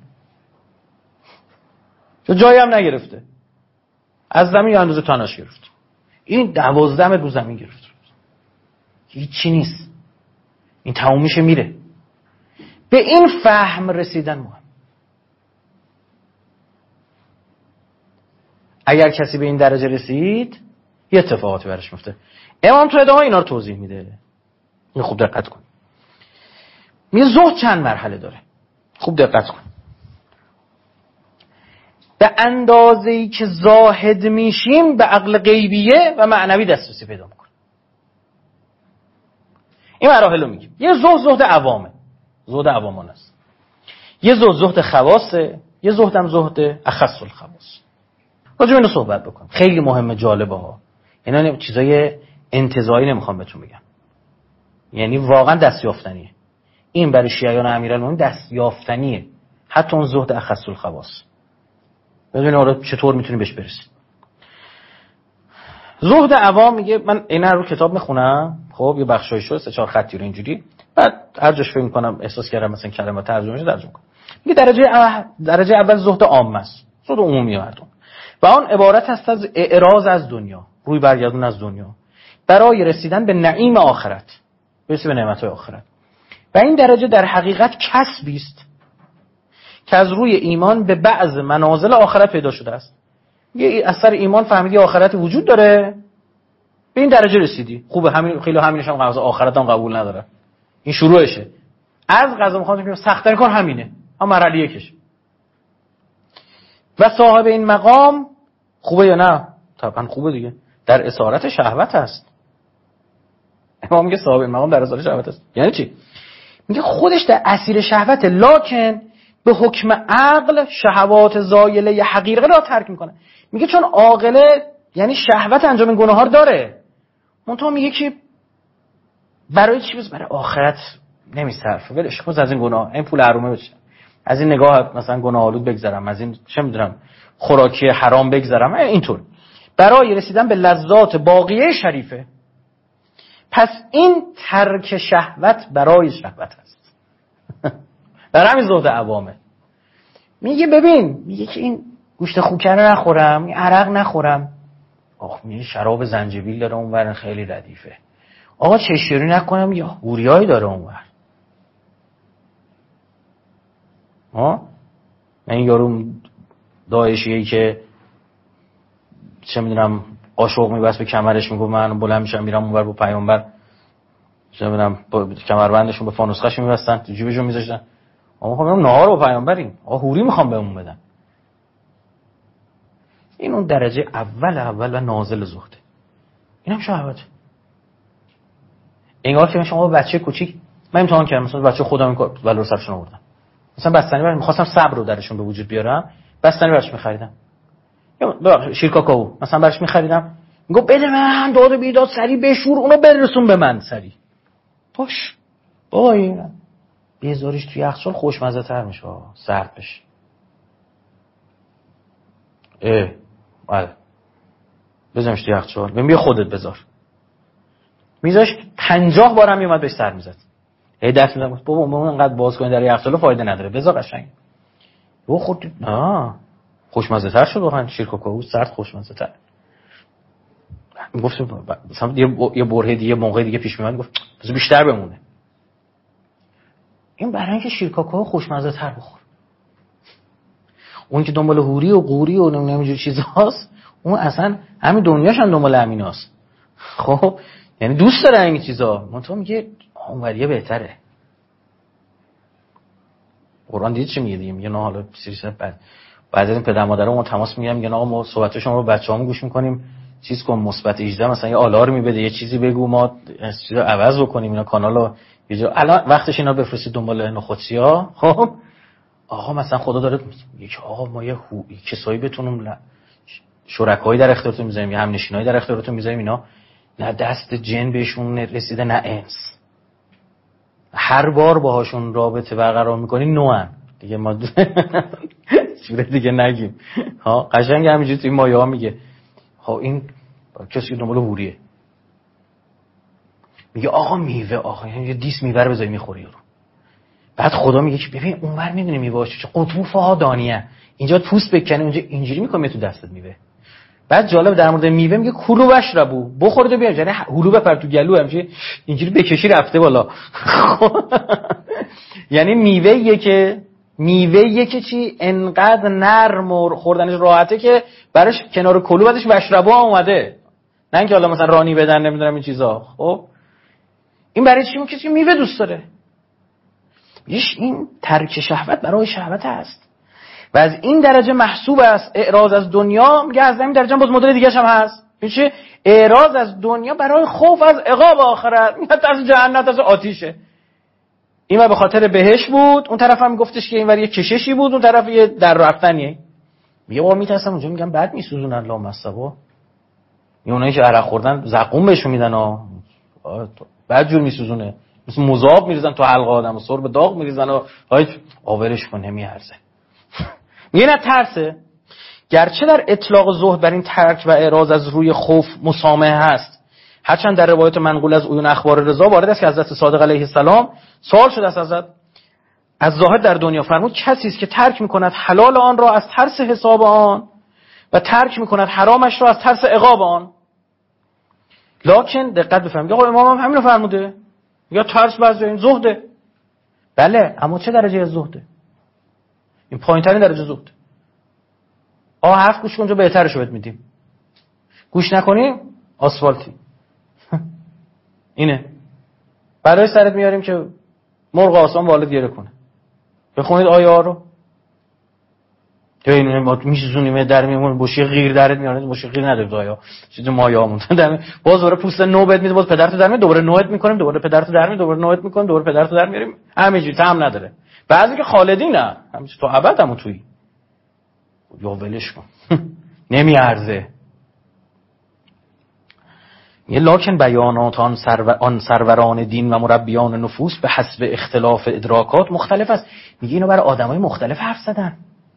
چون جایی هم نگرفته. از زمین یا اندازه تاناش گرفت. این 12 متر رو زمین گرفت. هیچی نیست. این تموم میشه میره. به این فهم رسیدن مهم. اگر کسی به این درجه رسید یه اتفاقاتی برش میفته. امام تو ادامه اینا رو توضیح میده. این خوب دقت کن. میگه زهد چند مرحله داره. خوب دقت کن. به اندازه‌ای که زاهد میشیم به عقل غیبیه و معنوی دسترسی پیدا میکنیم. این مراحل رو میگیم. یه زهد عوامه. زهد عوامان است. یه زهد خواصه. یه زهدم زهد اخص الخواص. راجع به اینو صحبت بکنم، خیلی مهمه، جالبه ها. اینا چیزای انتزاعی نمیخوام بهتون بگم، یعنی واقعا دستیافتنیه. این برای شیعیان امیرالمومنین دستیافتنیه، حتی اون زهد اخص الخواص. ببین آره چطور میتونی بهش برسی. زهد عوام میگه، من اینا رو کتاب میخونم، خب یه بخشایشو 3-4 خطی رو اینجوری، بعد هر جاش فکر میکنم احساس کردم مثلا کلمه ترجمهش ترجمه کنم. میگه درجه اول زهد عام است، زهد عمومی مردم، و آن عبارت است از اعراض از دنیا، روی برگردون از دنیا برای رسیدن به نعیم آخرت، برسه به نعمت‌های آخرت. و این درجه در حقیقت کسبی است که از روی ایمان به بعض منازل آخرت پیدا شده است. یه اثر ایمان فهمیدی آخرت وجود داره، به این درجه رسیدی، خوبه. همین خیلی همینش هم قضا آخرت هم قبول نداره، این شروعشه. از قضا میخوام بگم سخت‌ترین کار همینه، هم مرحله یکش. و صاحب این مقام خوبه یا نه؟ طبعا خوبه دیگه، در اسارت شهوت است. امام میگه صاحب این مقام در اسارت شهوت است. یعنی چی؟ میگه خودش در اسیر شهوت، لکن به حکم عقل شهوات زایله حقیقه را ترک میکنه. میگه چون عاقله یعنی شهوت انجام گناه ها داره، منتها میگه که برای چی؟ برای آخرت نمیصرفه، ولش کن از این گناه، این پول حرومه بشه، از این نگاه مثلا گناه آلود بگذرم، از این چه میدونم خوراکی حرام بگذرم، اینطور برای رسیدن به لذات باقیه شریفه. پس این ترک شهوت برای شهوت است. در همین زهد عوامه. میگه ببین، میگه که این گوشت خوکه نخورم، این عرق نخورم، میگه شراب زنجبیل داره اونور خیلی ردیفه، آقا چشیری نکنم یا هوریایی داره اونور. این یارو داعشیه که چه میدونم قاشق میبست به کمرش، میگه من بلند میشم میرم اونور با پیامبر، چه میدونم با کمربندشون به فانوسخش میبستن تو جیبشون میذاشتن، آقا میگم نهار با پیامبریم، آقا هوری میخوام بهمون بدن. این اون درجه اول و نازل زهده. اینم شهوت. انگار که شما بچه کوچیک، من امتحان کردم مثلا بچه خودم این کار ولور سرشون آوردم، مثلا بستنی برام می‌خواستم صبر رو درشون به وجود بیارم، بستنی براش می‌خریدم، یا شیر کاکائو مثلا براش می‌خریدم، میگه بده من داد بیداد سری بشور اونو برسون به من سری. باش بابا این بذاریش توی یخچال خوشمزه تر میشه، سرد بشه. بله بذارمش توی یخچال، ببین بیا خودت بذار. میذاش 50 بارم میومد بهش سر میزد، هی دست میزد بابا اون انقدر باز کنی در یخچال فایده نداره، بذار قشنگ. او خود خوشمزه تر شد واقعا، شیر کاکائو سرد خوشمزه تر. میگفت مثلا یه برهه دیگه موقع دیگه پیش میاد، گفت بذار بیشتر بمونه. این برای اینکه شیر کاکائو خوشمزه تر بخور. اون که دنبال هوری و قوری و نمیدونم اینجور چیزاست، اون اصلا همین دنیاش هم دنبال همیناست. خب یعنی دوست داره این چیزا، منتها میگه اونوریه بهتره. قرآن دید چی میگه دیگه، میگه نه حالا سریسه بعضی از این پدر مادرها ما تماس میگیرن، میگن آقا ما صحبت شما رو بچه‌هامون گوش میکنیم، چیز کن مثبت 18 مثلا یه آلارمی بده، یه چیزی بگو ما چیزا عوض بکنیم، اینا کانالو یه جا الان وقتش اینا بفرستید دنبال نخودسیا. خب آقا مثلا خدا داره میگه آقا ما یه کسایی بتونیم شرکایی در اختیارتون میذاریم، یه همنشینایی در اختیارتون میذاریم، اینا نه دست جن بهشون رسیده نه انس، هر بار باهاشون رابطه برقرار میکنی نوان دیگه، ما چوره دیگه نگیم. ها قشنگ همینجوری توی مایه ها میگه ها این کسی که دنبال هوریه، میگه آقا میوه، آقا یه دیس میوه رو بذاری میخوری رو. بعد خدا میگه که ببین اونور میدونی میوه چه قطوفها دانیه، اینجا پوست بکنی اونجا اینجوری میکنه تو دستت میوه. بعد جالب در مورد میوه میگه کلو بشربو، بخورید و بیا، یعنی هلو بپر تو گلو همچین اینجوری بکشی رفته بالا. یعنی میوه که چی انقدر نرم و خوردنش راحته که براش کنار کلو بعدش بشربو اومده، نه اینکه حالا مثلا رانی بدن نمیدونم این چیزا. خب این برای چی؟ کسی میوه دوست داره. این ترک شهوت برای شهوت است و از این درجه محسوب است اعراض از دنیا. میگه از این درجه باز مدل دیگه هم هست، میشه اعراض از دنیا برای خوف از عقاب آخرت، میگه از جهنم از آتیشه. این به خاطر بهش بود، اون طرف هم گفتش که اینور یه کششی بود، اون طرف یه در رفتنیه. میگه بابا میترسم اونجا، میگم بعد میسوزونن الله مصبا. اونایی که عرق خوردن زقوم بهشون میدن ها، بعد جور میسوزونه، مثل مذاب میریزن تو حلق آدم و سرب داغ میریزن و های آورش کن نمیارزه. میگه نه ترسه. گرچه در اطلاق زهد بر این ترک و اعراض از روی خوف مسامحه هست، هرچند در روایت منقول از عیون اخبار رضا وارد است که حضرت صادق علیه السلام سوال شده است از زاهد در دنیا، فرمود کسی است که ترک میکند حلال آن را از ترس حساب آن و ترک میکند حرامش را از ترس عقاب آن. لکن دقت بفرمایید، آقا امام هم همین رو فرموده، یا ترس بعضی این زهده. بله، اما چه درجه از زهده؟ این پایین‌ترین درجه زهده. هفت گوش کن جو بهترشو بهت میدیم، گوش نکنی آسفالتی. اینه برای سرت میاریم که مرغ آسمان بالت گره کنه. بخونید آیه ها رو. یا اینونه ما میشزونیم در میمون بوشی غیر درت میارید، بوشی غیر نداره آیا چیز مایه ها موندن باز دوباره پوست نو بهت میده، باز پدرتو در میاریم، دوباره نوت میکنیم، دوباره پدرتو در میاریم، دوباره نوت میکنیم، دوباره پدرتو در میاریم. همینجوری تام نداره. بعضی که خالدی نه، همین تو ابد همون تویی. یا ولش کن. نمیارزه. یه لکن بیانات آن سروران دین و مربیان نفوس به حسب اختلاف ادراکات مختلف است. میگه اینو برای آدمای مختلف حرف زدن،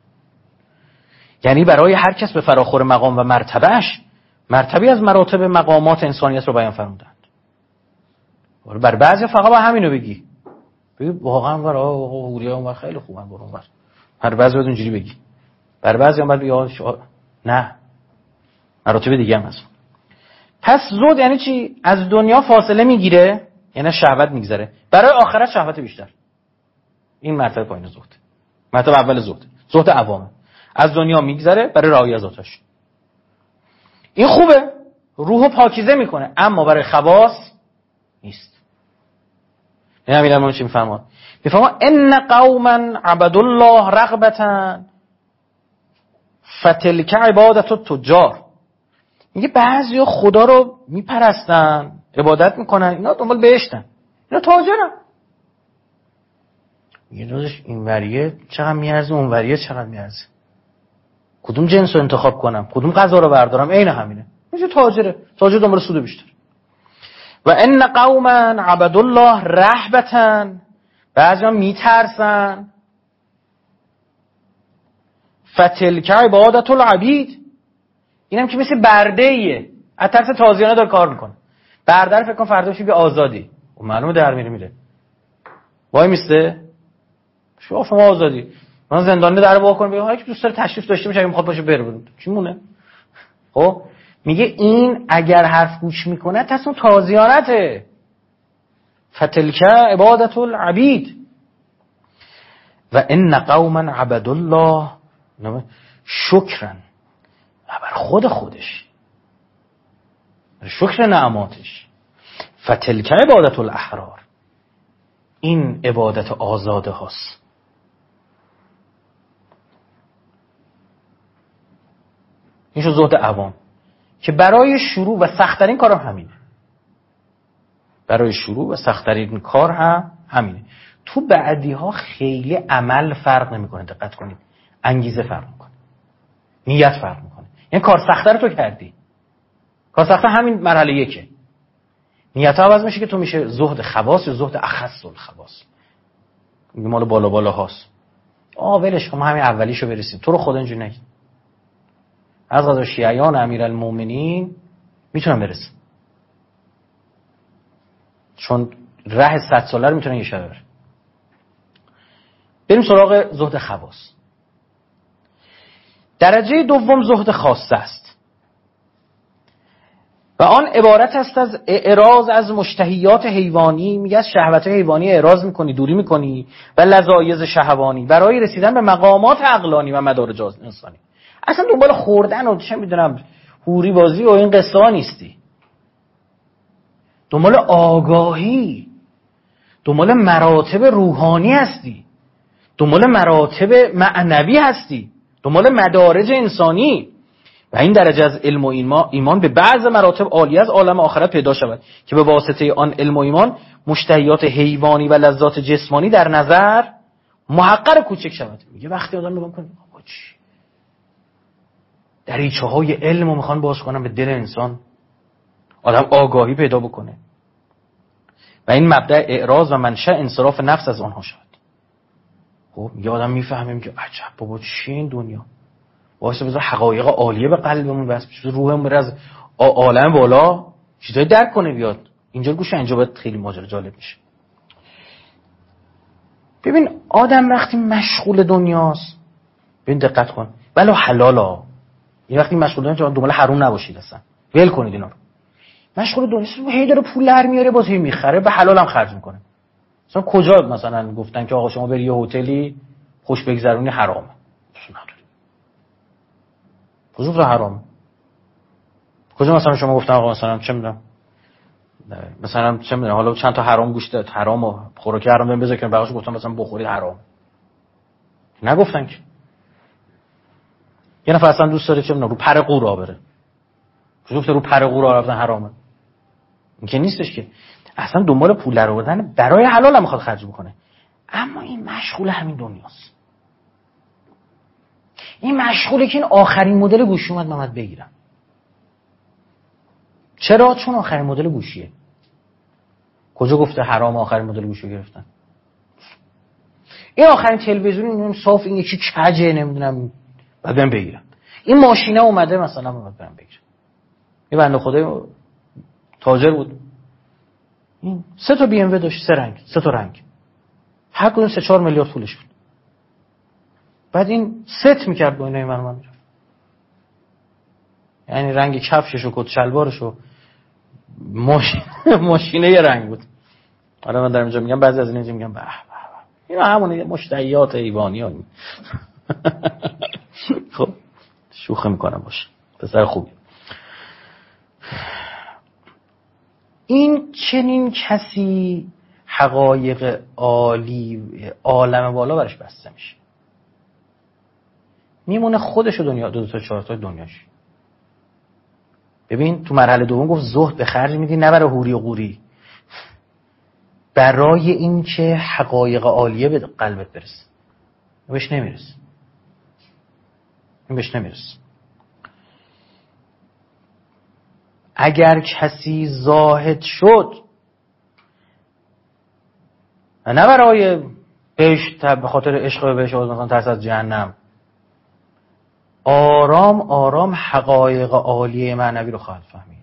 یعنی برای هر کس به فراخور مقام و مرتبهش مرتبی از مراتب مقامات انسانیت رو بیان فرمودند. بر بعضی فقط با همینو بگی واقعا برای هوریا اونور خیلی خوبن، برون بر هر بعضی باید اونجوری بگی، بر بعضی هم باید بگی نه مراتب دیگه هم هست. پس زود یعنی چی؟ از دنیا فاصله میگیره، یعنی شهوت میگذره، برای آخرت شهوت بیشتر. این مرتبه پایین زهد. مرتبه اول زهد عوامه، از دنیا میگذره برای رعایت ذاتش. این خوبه، روحو پاکیزه میکنه، اما برای خواص نیست. این همین الان چی میفرماد؟ میفرماد ان قوما عبدوا الله رغبتا فتلک عبادت التجار. میگه بعضیا خدا رو میپرستن، عبادت میکنن، اینا دنبال بهشتن، اینا تاجرن. میگه داداش این وریه چقدر میارزه، اون وریه چقدر میارزه، کدوم جنس رو انتخاب کنم، کدوم غذا رو بردارم، عین همینه. میشه تاجر دنبال سود بیشتر. و ان قوما عبدوا الله رهبتا، بعضیا میترسن، فتلک عبادت العبید. اینم که مثل برده‌ایه، از طرف تازیانه داره کار میکنه. برده رو فکر کن فردا بشه بی آزادی، اون معلومه در میره وای میسته شوف ما آزادی، من زندانی در وا کنم بگم هر کی دوست داره تشریف داشته باشه، اگه میخواد باشه بره، چی مونه؟ خب میگه این اگر حرف گوش میکنه تصون تازیانته. فتلک عبادت العبید و ان قوما عبدوا الله شکرن، بر خودش شکر نعماتش. فتلک عبادت الاحرار، این عبادت آزاده هاست. این شو زهد عوام که برای شروع و سخت‌ترین کار هم همینه. برای شروع و سخت‌ترین کار هم همینه. تو بعدی ها خیلی عمل فرق نمیکنه، دقت کنید، انگیزه فرق میکنه، نیت فرق میکنه. یعنی کار سخته رو تو کردی، کار سخته همین مرحله یکه، نیت ها عوض میشه که تو میشه زهد خواص یا زهد اخص الخواص. میگه مال بالا هاست. ولش کن، ما همین اولیشو برسیم، تو رو خدا اینجوری نگی. از غذا شیعیان امیرالمومنین میتونن برسن، چون راه 100 ساله رو میتونن یه شب بره. بریم سراغ زهد خواص. درجه دوم زهد خاصه است و آن عبارت است از اعراض از مشتهیات حیوانی. میگه از شهوت حیوانی اعراض میکنی، دوری میکنی، و لذایذ شهوانی برای رسیدن به مقامات عقلانی و مدارج انسانی. اصلا دنبال خوردن و چه میدونم حوری بازی و این قصه ها نیستی، دنبال آگاهی، دنبال مراتب روحانی هستی، دنبال مراتب معنوی هستی، دنبال مدارج انسانی. و این درجه از علم و ایمان به بعض مراتب عالی از عالم آخرت پیدا شود که به واسطه آن علم و ایمان مشتهیات حیوانی و لذات جسمانی در نظر محقر کوچک شود. میگه وقتی آدم نگاه کنه دریچه‌های علم رو میخوان باز کنن به دل انسان، آدم آگاهی پیدا بکنه و این مبدأ اعراض و منشأ انصراف نفس از آنها شد. خب یه آدم میفهمه که عجب بابا چی این دنیا، واسه بذار حقایق عالیه به قلبمون بس روحمون بره از عالم بالا چیزای درک کنه بیاد اینجا گوشه. اینجا باید خیلی ماجرا جالب میشه. ببین آدم وقتی مشغول دنیاست، ببین دقت کن ولو حلالا، این وقتی مشغول دنیاست دنبال حرام نباشید، اصلا ول کنید اینا رو. مشغول دنیاست هی داره پول در میاره باز هی میخره، به حلال هم خرج میکنه. مثلا کجا مثلا گفتن که آقا شما بری یه هتلی خوش بگذرونی حرامه؟ کجا حرامه؟ کجا مثلا شما گفتن آقا مثلا چه میدونم مثلا چه میدونم حالا چند تا حرام گوشت حرام و خوراک حرام داریم بذار کنار بقیش گفتن مثلا بخورید حرام؟ نگفتن که. یه نفر اصلا دوست داره چه میدونم رو پر قورا بره، کجا گفته رو پر قورا رفتن حرامه؟ این که نیستش که. اصلا دنبال پول در آوردن برای حلال هم میخواد خرج بکنه. اما این مشغول همین دنیاست. این مشغوله که این آخرین مدل گوشی اومد محمد بگیرم. چرا؟ چون آخرین مدل گوشیه. کجا گفته حرام آخرین مدل گوشی گرفتن؟ این آخرین تلویزیون اینم صاف این یکی کجه نمیدونم بعد برم بگیرم. این ماشینه اومده مثلا بعد برم بگیرم. یه بنده خدای تاجر بود، این 3 تا بی ام و داشت، 3 تا رنگ، هر کدوم 3-4 میلیارد پولش بود. بعد این ست میکرد با اینای من یعنی رنگ کفشش و کت شلوارش و ماشینه یه رنگ بود. آره من دارم اینجا میگم بعضی از اینجا میگم به به اینا همون مشتهیات ایوانی‌ها. خب شوخی میکنم باشه پسر خوبی. این چنین کسی حقایق عالی عالم بالا برش بسته میشه، میمونه خودش و دنیا 2 تا 4 تا دنیاش. ببین تو مرحله دوم گفت زهد به خرج میدی نه برای حوری و قوری، برای این که حقایق عالیه به قلبت برسه. بهش نمیرسه. این بهش نمیرسه. اگر کسی زاهد شد نه برای بهشت به خاطر عشق بهش مثلا ترس از جهنم، آرام آرام حقایق عالیه معنوی رو خواهد فهمید.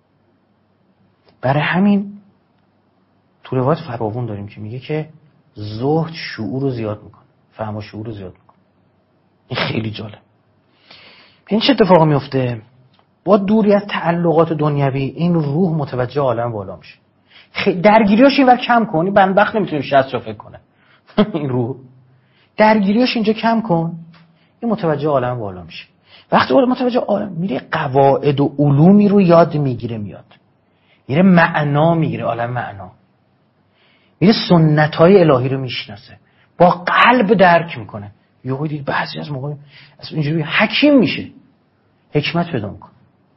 برای همین تو روایت فراوون داریم که میگه که زهد شعور رو زیاد میکنه، فهم و شعور رو زیاد میکنه. این خیلی جالب. این چه اتفاقی میفته؟ با دوری از تعلقات دنیوی این روح متوجه عالم بالا میشه. درگیریاش اینور کم کن، این بدبخت نمیتونه 60 فکر کنه. این روح درگیریاش اینجا کم کن، این متوجه عالم بالا میشه. وقتی متوجه عالم میره قواعد و علومی رو یاد میگیره، میره معنا میگیره، عالم معنا میره، سنت‌های الهی رو میشناسه، با قلب درک میکنه. یهو دید بعضی از موقع اصلا اینجوری حکیم میشه، حکمت پیدا میکنه.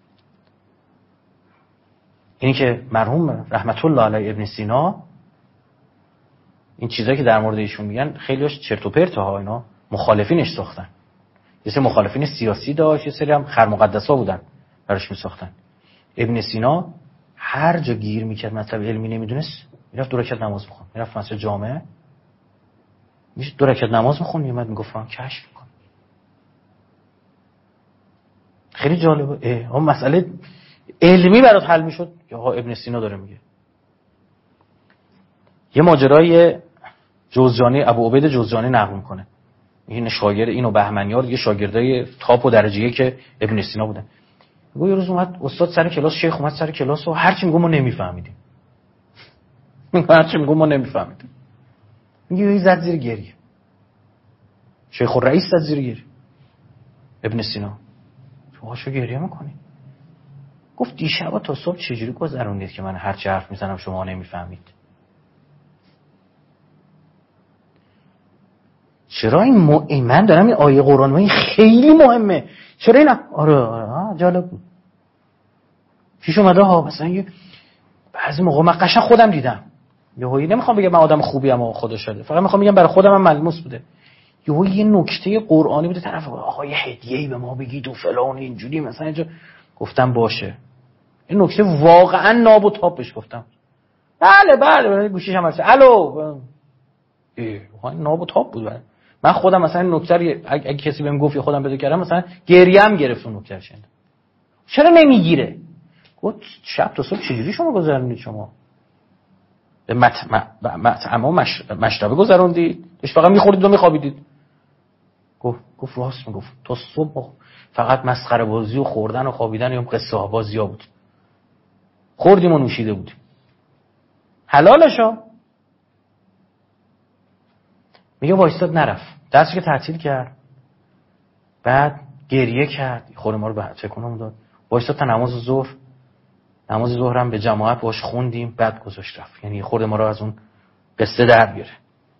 اینی که مرحوم رحمت الله علیه ابن سینا این چیزایی که در مورد ایشون میگن خیلیش چرت و پرت ها، اینا مخالفینش ساختن. یه سری مخالفین سیاسی داشت، یه سری هم خرمقدسا بودن براش میساختن. ابن سینا هر جا گیر میکرد مطلب علمی نمیدونست، میرفت 2 رکعت نماز میخوند، میرفت مسجد جامعه میشه 2 رکعت نماز میخوند، میومد میگفت من کشف میکنم. خیلی جالبه. اون مسئله علمی برات حل میشد که آقا ابن سینا داره میگه. یه ماجرای جوزجانی ابو عبید جوزجانی نقل میکنه، این شاگرد اینو بهمنیار دیگه شاگردای تاپ و درجه‌ای که ابن سینا بودن. میگه یه روز اومد استاد سر کلاس، شیخ اومد سر کلاس و هر چی میگم ما نمیفهمیدیم. هر چی میگم ما نمیفهمیدیم. میگه زد زیر گریه. شیخ الرئیس زد زیر گریه. ابن سینا شما چه گریه میکنی؟ گفت دیشب تا صبح چجوری گذروندید که من هر چی حرف میزنم شما نمیفهمید؟ چرا این من دارم این آیه قرآن این خیلی مهمه، چرا اینا؟ آره جالب بود. پیش اومده ها مثلا بعضی موقع من قشنگ خودم دیدم یهویی نمیخوام بگم من آدم خوبی ام و خدا شده، فقط میخوام بگم برای خودم هم ملموس بوده. یهویی یه نکته قرآنی بوده، طرف آقا یه هدیه‌ای به ما بگید و فلان اینجوری مثلا اینجا. گفتم باشه. این نکته واقعا ناب و تاب بهش گفتم. بله گوشیش هم هست. الو. ناب و تاب بود. من خودم مثلا این نکته رو اگه کسی بهم گفت خودم بده کردم مثلا گریم گرفت اون نکته شد. چرا نمیگیره؟ گفت شب تا صبح چجوری شما گذروندید؟ شما به مطعم و مشربه گذروندید؟ داشت فقط میخوردید و میخوابیدید. گفت راست میگفت، تا صبح فقط مسخره بازی و خوردن و خوابیدن و قصه ها بازی ها بود. خوردیم و نوشیده بودیم. حلالشو. میگه وایستاد نرفت، درسی که تعطیل کرد، بعد گریه کرد، خود ما رو به تکونم داد. وایستاد تا نماز ظهر هم به جماعت باش خوندیم، بعد گذاشت رفت. یعنی خود ما رو از اون قصه در بیاره.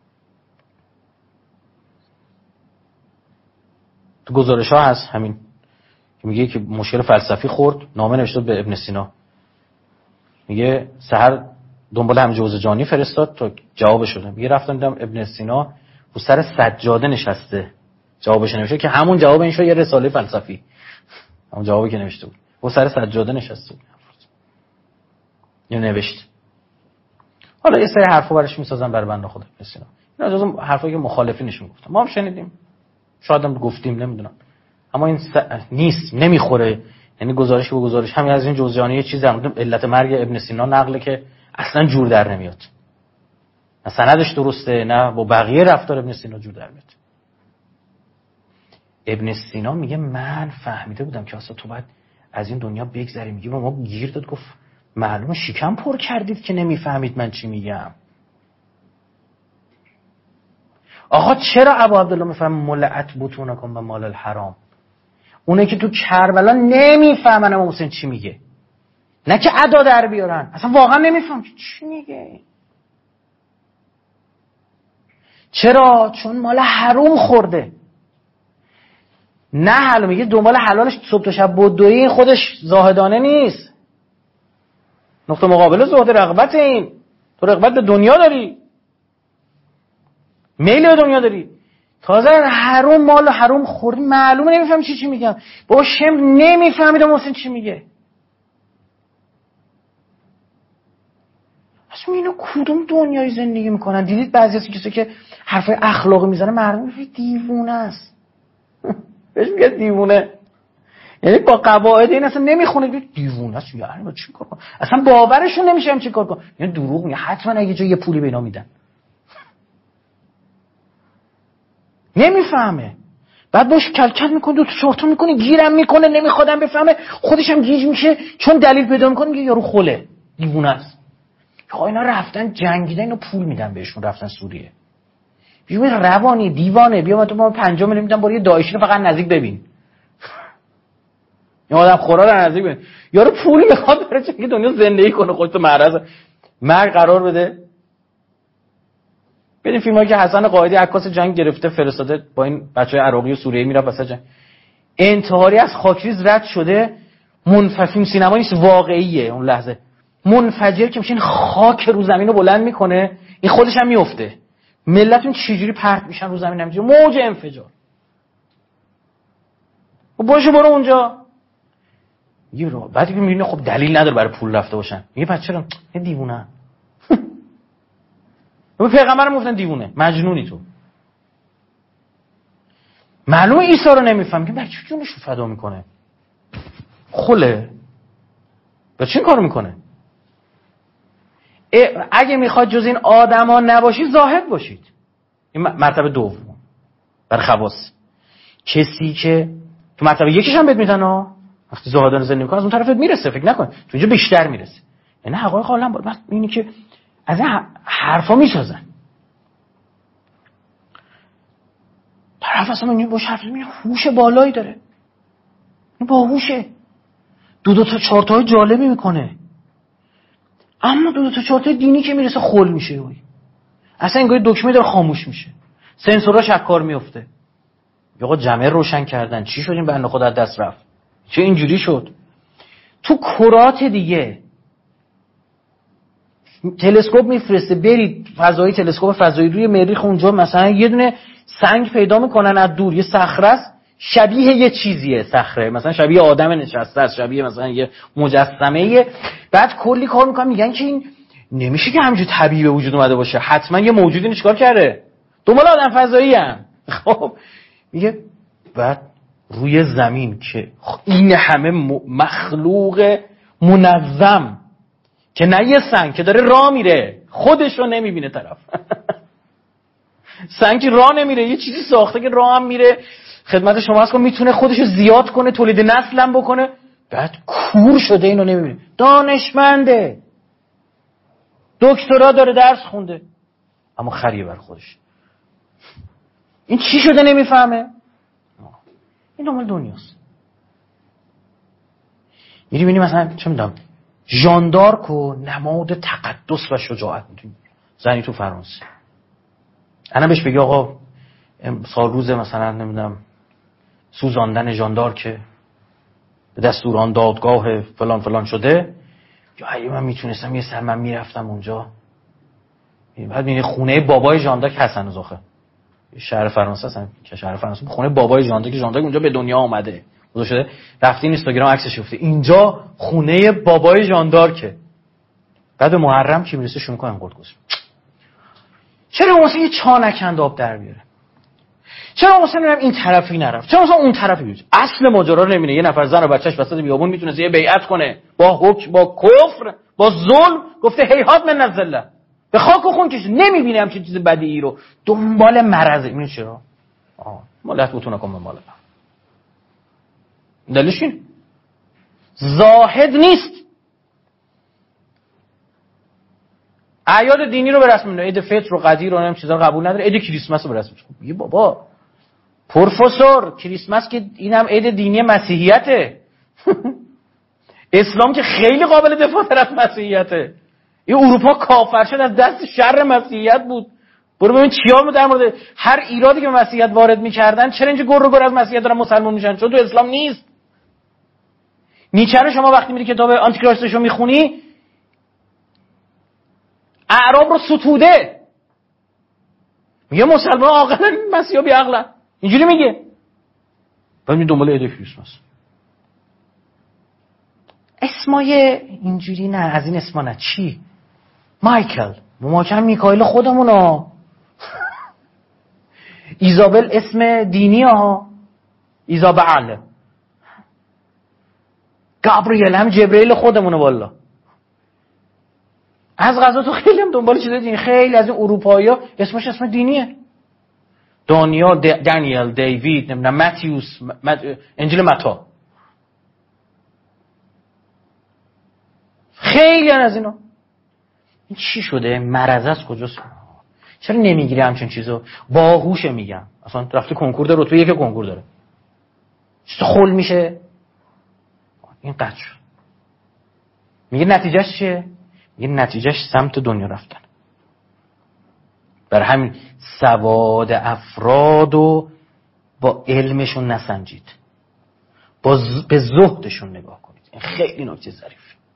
تو گزارش ها هست همین که میگه که مشکل فلسفی خورد، نامه نوشته به ابن سینا، میگه سحر دنبال هم جوز جانی فرستاد تا جوابش شده. میگه رفتم دیدم ابن سینا رو سر سجاده نشسته، جوابش نوشته که همون جواب این شو یه رساله فلسفی، همون جوابی که نوشته بود رو سر سجاده نشسته بود یا نوشت. حالا یه سری حرفا براش میسازن برای بنده خدا ابن سینا. اینا جزو حرفایی که مخالفینش میگفتن، ما هم شنیدیم، شاید هم گفتیم، نمیدونم، اما این نیست، نمیخوره. یعنی گزارش به گزارش همین از این جوزجانی یه چیز در مورد علت مرگ ابن سینا نقله که اصلا جور در نمیاد، نه سندش درسته نه با بقیه رفتار ابن سینا جور در میاد. ابن سینا میگه من فهمیده بودم که اصلا تو باید از این دنیا بگذری. میگه با ما گیر داد، گفت معلومه شکم پر کردید که نمیفهمید من چی میگم. آقا چرا ابو عبدالله میفهم ملعت بطونکم به مال الحرام؟ اونه که تو کربلا نمیفهمن امام حسین چی میگه، نه که ادا در بیارن، اصلا واقعا نمیفهم چی میگه. چرا؟ چون مال حروم خورده. نه حالا میگه دنبال حلالش صبح تا شب بدویی، خودش زاهدانه نیست. نقطه مقابل زهد رغبت. این تو رغبت به دنیا داری، میل به دنیا داری، تازه حروم مال حروم خوردی، معلومه نمیفهمی چی میگم. با شم نمیفهمید محسن چی میگه. اصلا اینا کدوم دنیای زندگی میکنن؟ دیدید بعضی از کسایی که حرفای اخلاقی میزنه مردم میگه دیوونه است. بهش میگه دیوونه، یعنی با قواعد این اصلا نمیخونه، دیوونه است. یعنی با چی کار کنم؟ اصلا باورشون نمیشه هم چی کار کنم. یعنی دروغ میگه، حتما اگه جای یه پولی به اینا میدن. نمیفهمه، بعد باش کلکل میکنه، دو تا چهار میکنه، گیرم میکنه، نمیخوادم بفهمه، خودش هم گیج میشه چون دلیل پیدا میکنه، میگه یارو خله، دیوونه است. آقا اینا رفتن جنگیدن، اینو پول میدن بهشون، رفتن سوریه. بیا روانی دیوانه، بیا ما 5 میلیون میدم برای داعشی رو فقط نزدیک ببین. این آدم خورا رو نزدیک ببین. یارو پول میخواد برای چه دنیا زندگی کنه، خودت معرض مرگ قرار بده. ببین فیلمایی که حسن قائدی عکاس جنگ گرفته فرستاده با این بچهای عراقی و سوریه‌ای میره واسه جنگ، انتحاری از خاکریز رد شده، فیلم سینما نیست، واقعیه. اون لحظه منفجر که میشه، خاک رو زمین رو بلند میکنه، این خودش هم میفته، ملتون چجوری پرت میشن رو زمین، همینجوری موج انفجار. و باشه برو اونجا. میگه بعدی که میبینه خب دلیل نداره برای پول رفته باشن، میگه پس چرا؟ این دیوونه. و پیغمبرم گفتن دیوونه، مجنونی تو. معلومه عیسی رو نمیفهم که برای چی جونشو فدا میکنه، خله، برای چی این کارو میکنه؟ اگه میخواد جز این آدما نباشید زاهد باشید. این مرتبه دوم برای خواص. کسی که تو مرتبه یکیش هم بهت میدن ها، وقتی زاهدانه زندگی میکنه از اون طرفت میرسه، فکر نکن تو اینجا بیشتر میرسه. یعنی حقایق عالم بود. اینی که از این حرفا میسازن، طرف اصلا اینجوری باش حرف میزنه، هوش بالایی داره، این باهوشه، دو تا چهار تای جالبی میکنه، اما دو تا چهار تای دینی که میرسه خل میشه، اصلا انگار دکمه داره خاموش میشه، سنسورها شکار میفته. آقا جمعه روشن کردن، چی شد این بنده خدا از دست رفت؟ چه اینجوری شد؟ تو کرات دیگه تلسکوپ میفرسته، برید فضایی، تلسکوپ فضایی روی مریخ اونجا مثلا یه دونه سنگ پیدا میکنن از دور، یه صخره است شبیه یه چیزیه، صخره مثلا شبیه آدم نشسته است، شبیه مثلا یه مجسمه. بعد کلی کار میکنن، میگن که این نمیشه که همینجوری طبیعی به وجود اومده باشه، حتما یه موجودی اینو چیکار کرده، دنبال آدم فضایی ام. خب میگه بعد روی زمین که این همه مخلوق منظم که نه یه سنگ که داره راه میره خودش رو نمیبینه طرف سنگ راه نمیره، یه چیزی ساخته که راه هم میره، خدمت شما هست که میتونه خودش رو زیاد کنه، تولید نسل هم بکنه، بعد کور شده اینو نمیبینه، دانشمنده، دکترا داره، درس خونده، اما خریه بر خودش. این چی شده نمیفهمه؟ این دنبال دنیاست. میری بینی مثلا چه میدونم ژان دارک و نماد تقدس و شجاعت میدونی زنی تو فرانسه، انا بهش بگی آقا سال روز مثلا نمیدونم سوزاندن ژان دارک به دستور آن دادگاه فلان فلان شده، یا اگه من میتونستم یه سر من میرفتم اونجا. بعد میبینی خونه بابای ژان دارک حسن زاخه، شهر فرانسه هستن که شهر فرانسه، خونه بابای ژان دارک، ژان دارک اونجا به دنیا آمده بزرگ شده، رفتین اینستاگرام عکسش افته، اینجا خونه بابای ژان دارکه. بعد محرم که میرسه شروع کنن قرد گوش، چرا واسه یه چا نکند آب در بیاره، چرا واسه نمیرم این طرفی نرفت، چرا واسه اون طرفی بیاد. اصل ماجرا رو نمیبینه. یه نفر زن و بچهش وسط بیابون میتونه یه بیعت کنه با حکم، با کفر، با ظلم، گفته هیهات من الذله، به خاک و خون کشید، نمیبینه همچین چیز بدی رو، دنبال مرضه. میدونی چرا؟ مالت بتونه کنم مال دلیلش این زاهد نیست. اعیاد دینی رو به رسم می‌بینه، عید فطر رو قدیر و این چیزا رو قبول نداره، عید کریسمس رو به رسم می‌بینه. یه بابا پروفسور، کریسمس که اینم عید دینی مسیحیته. اسلام که خیلی قابل دفاع از مسیحیته. این اروپا کافر شد، از دست شر مسیحیت بود. برو ببین چیا در مورد هر ایرادی که به مسیحیت وارد می‌کردن، چرا اینجا گر و گر از مسیحیت دارن مسلمان میشن، چون تو اسلام نیست. نیچه رو شما وقتی میری کتاب آنتیکراستشو میخونی، اعراب رو ستوده، میگه مسلمان عاقلن، مسیحا بی عقلن، اینجوری میگه. بعد می دنبال عید کریسمس. اسمای اینجوری نه، از این اسما نه. چی؟ مایکل، ما که میکائیل خودمونا. ایزابل اسم دینی ها، ایزابل. گابریل هم جبرئیل خودمونه والا. از قضا تو خیلی هم دنبال چیزای دینی، خیلی از این اروپایی‌ها اسمش اسم دینیه. دانیال، دانیل، دیوید، نمیدونم متیوس، انجیل متی. خیلی از اینا. این چی شده؟ مرض است کجاست؟ چرا نمیگیری همچین چیزو؟ باهوشه میگم. اصلا رفته کنکور داره، رتبه 1 کنکور داره. چطور خل میشه؟ این قطع شد. میگه نتیجهش چیه؟ میگه نتیجهش سمت دنیا رفتن. برای همین سواد افرادو با علمشون نسنجید، به زهدشون نگاه کنید. این خیلی نکته ظریفه.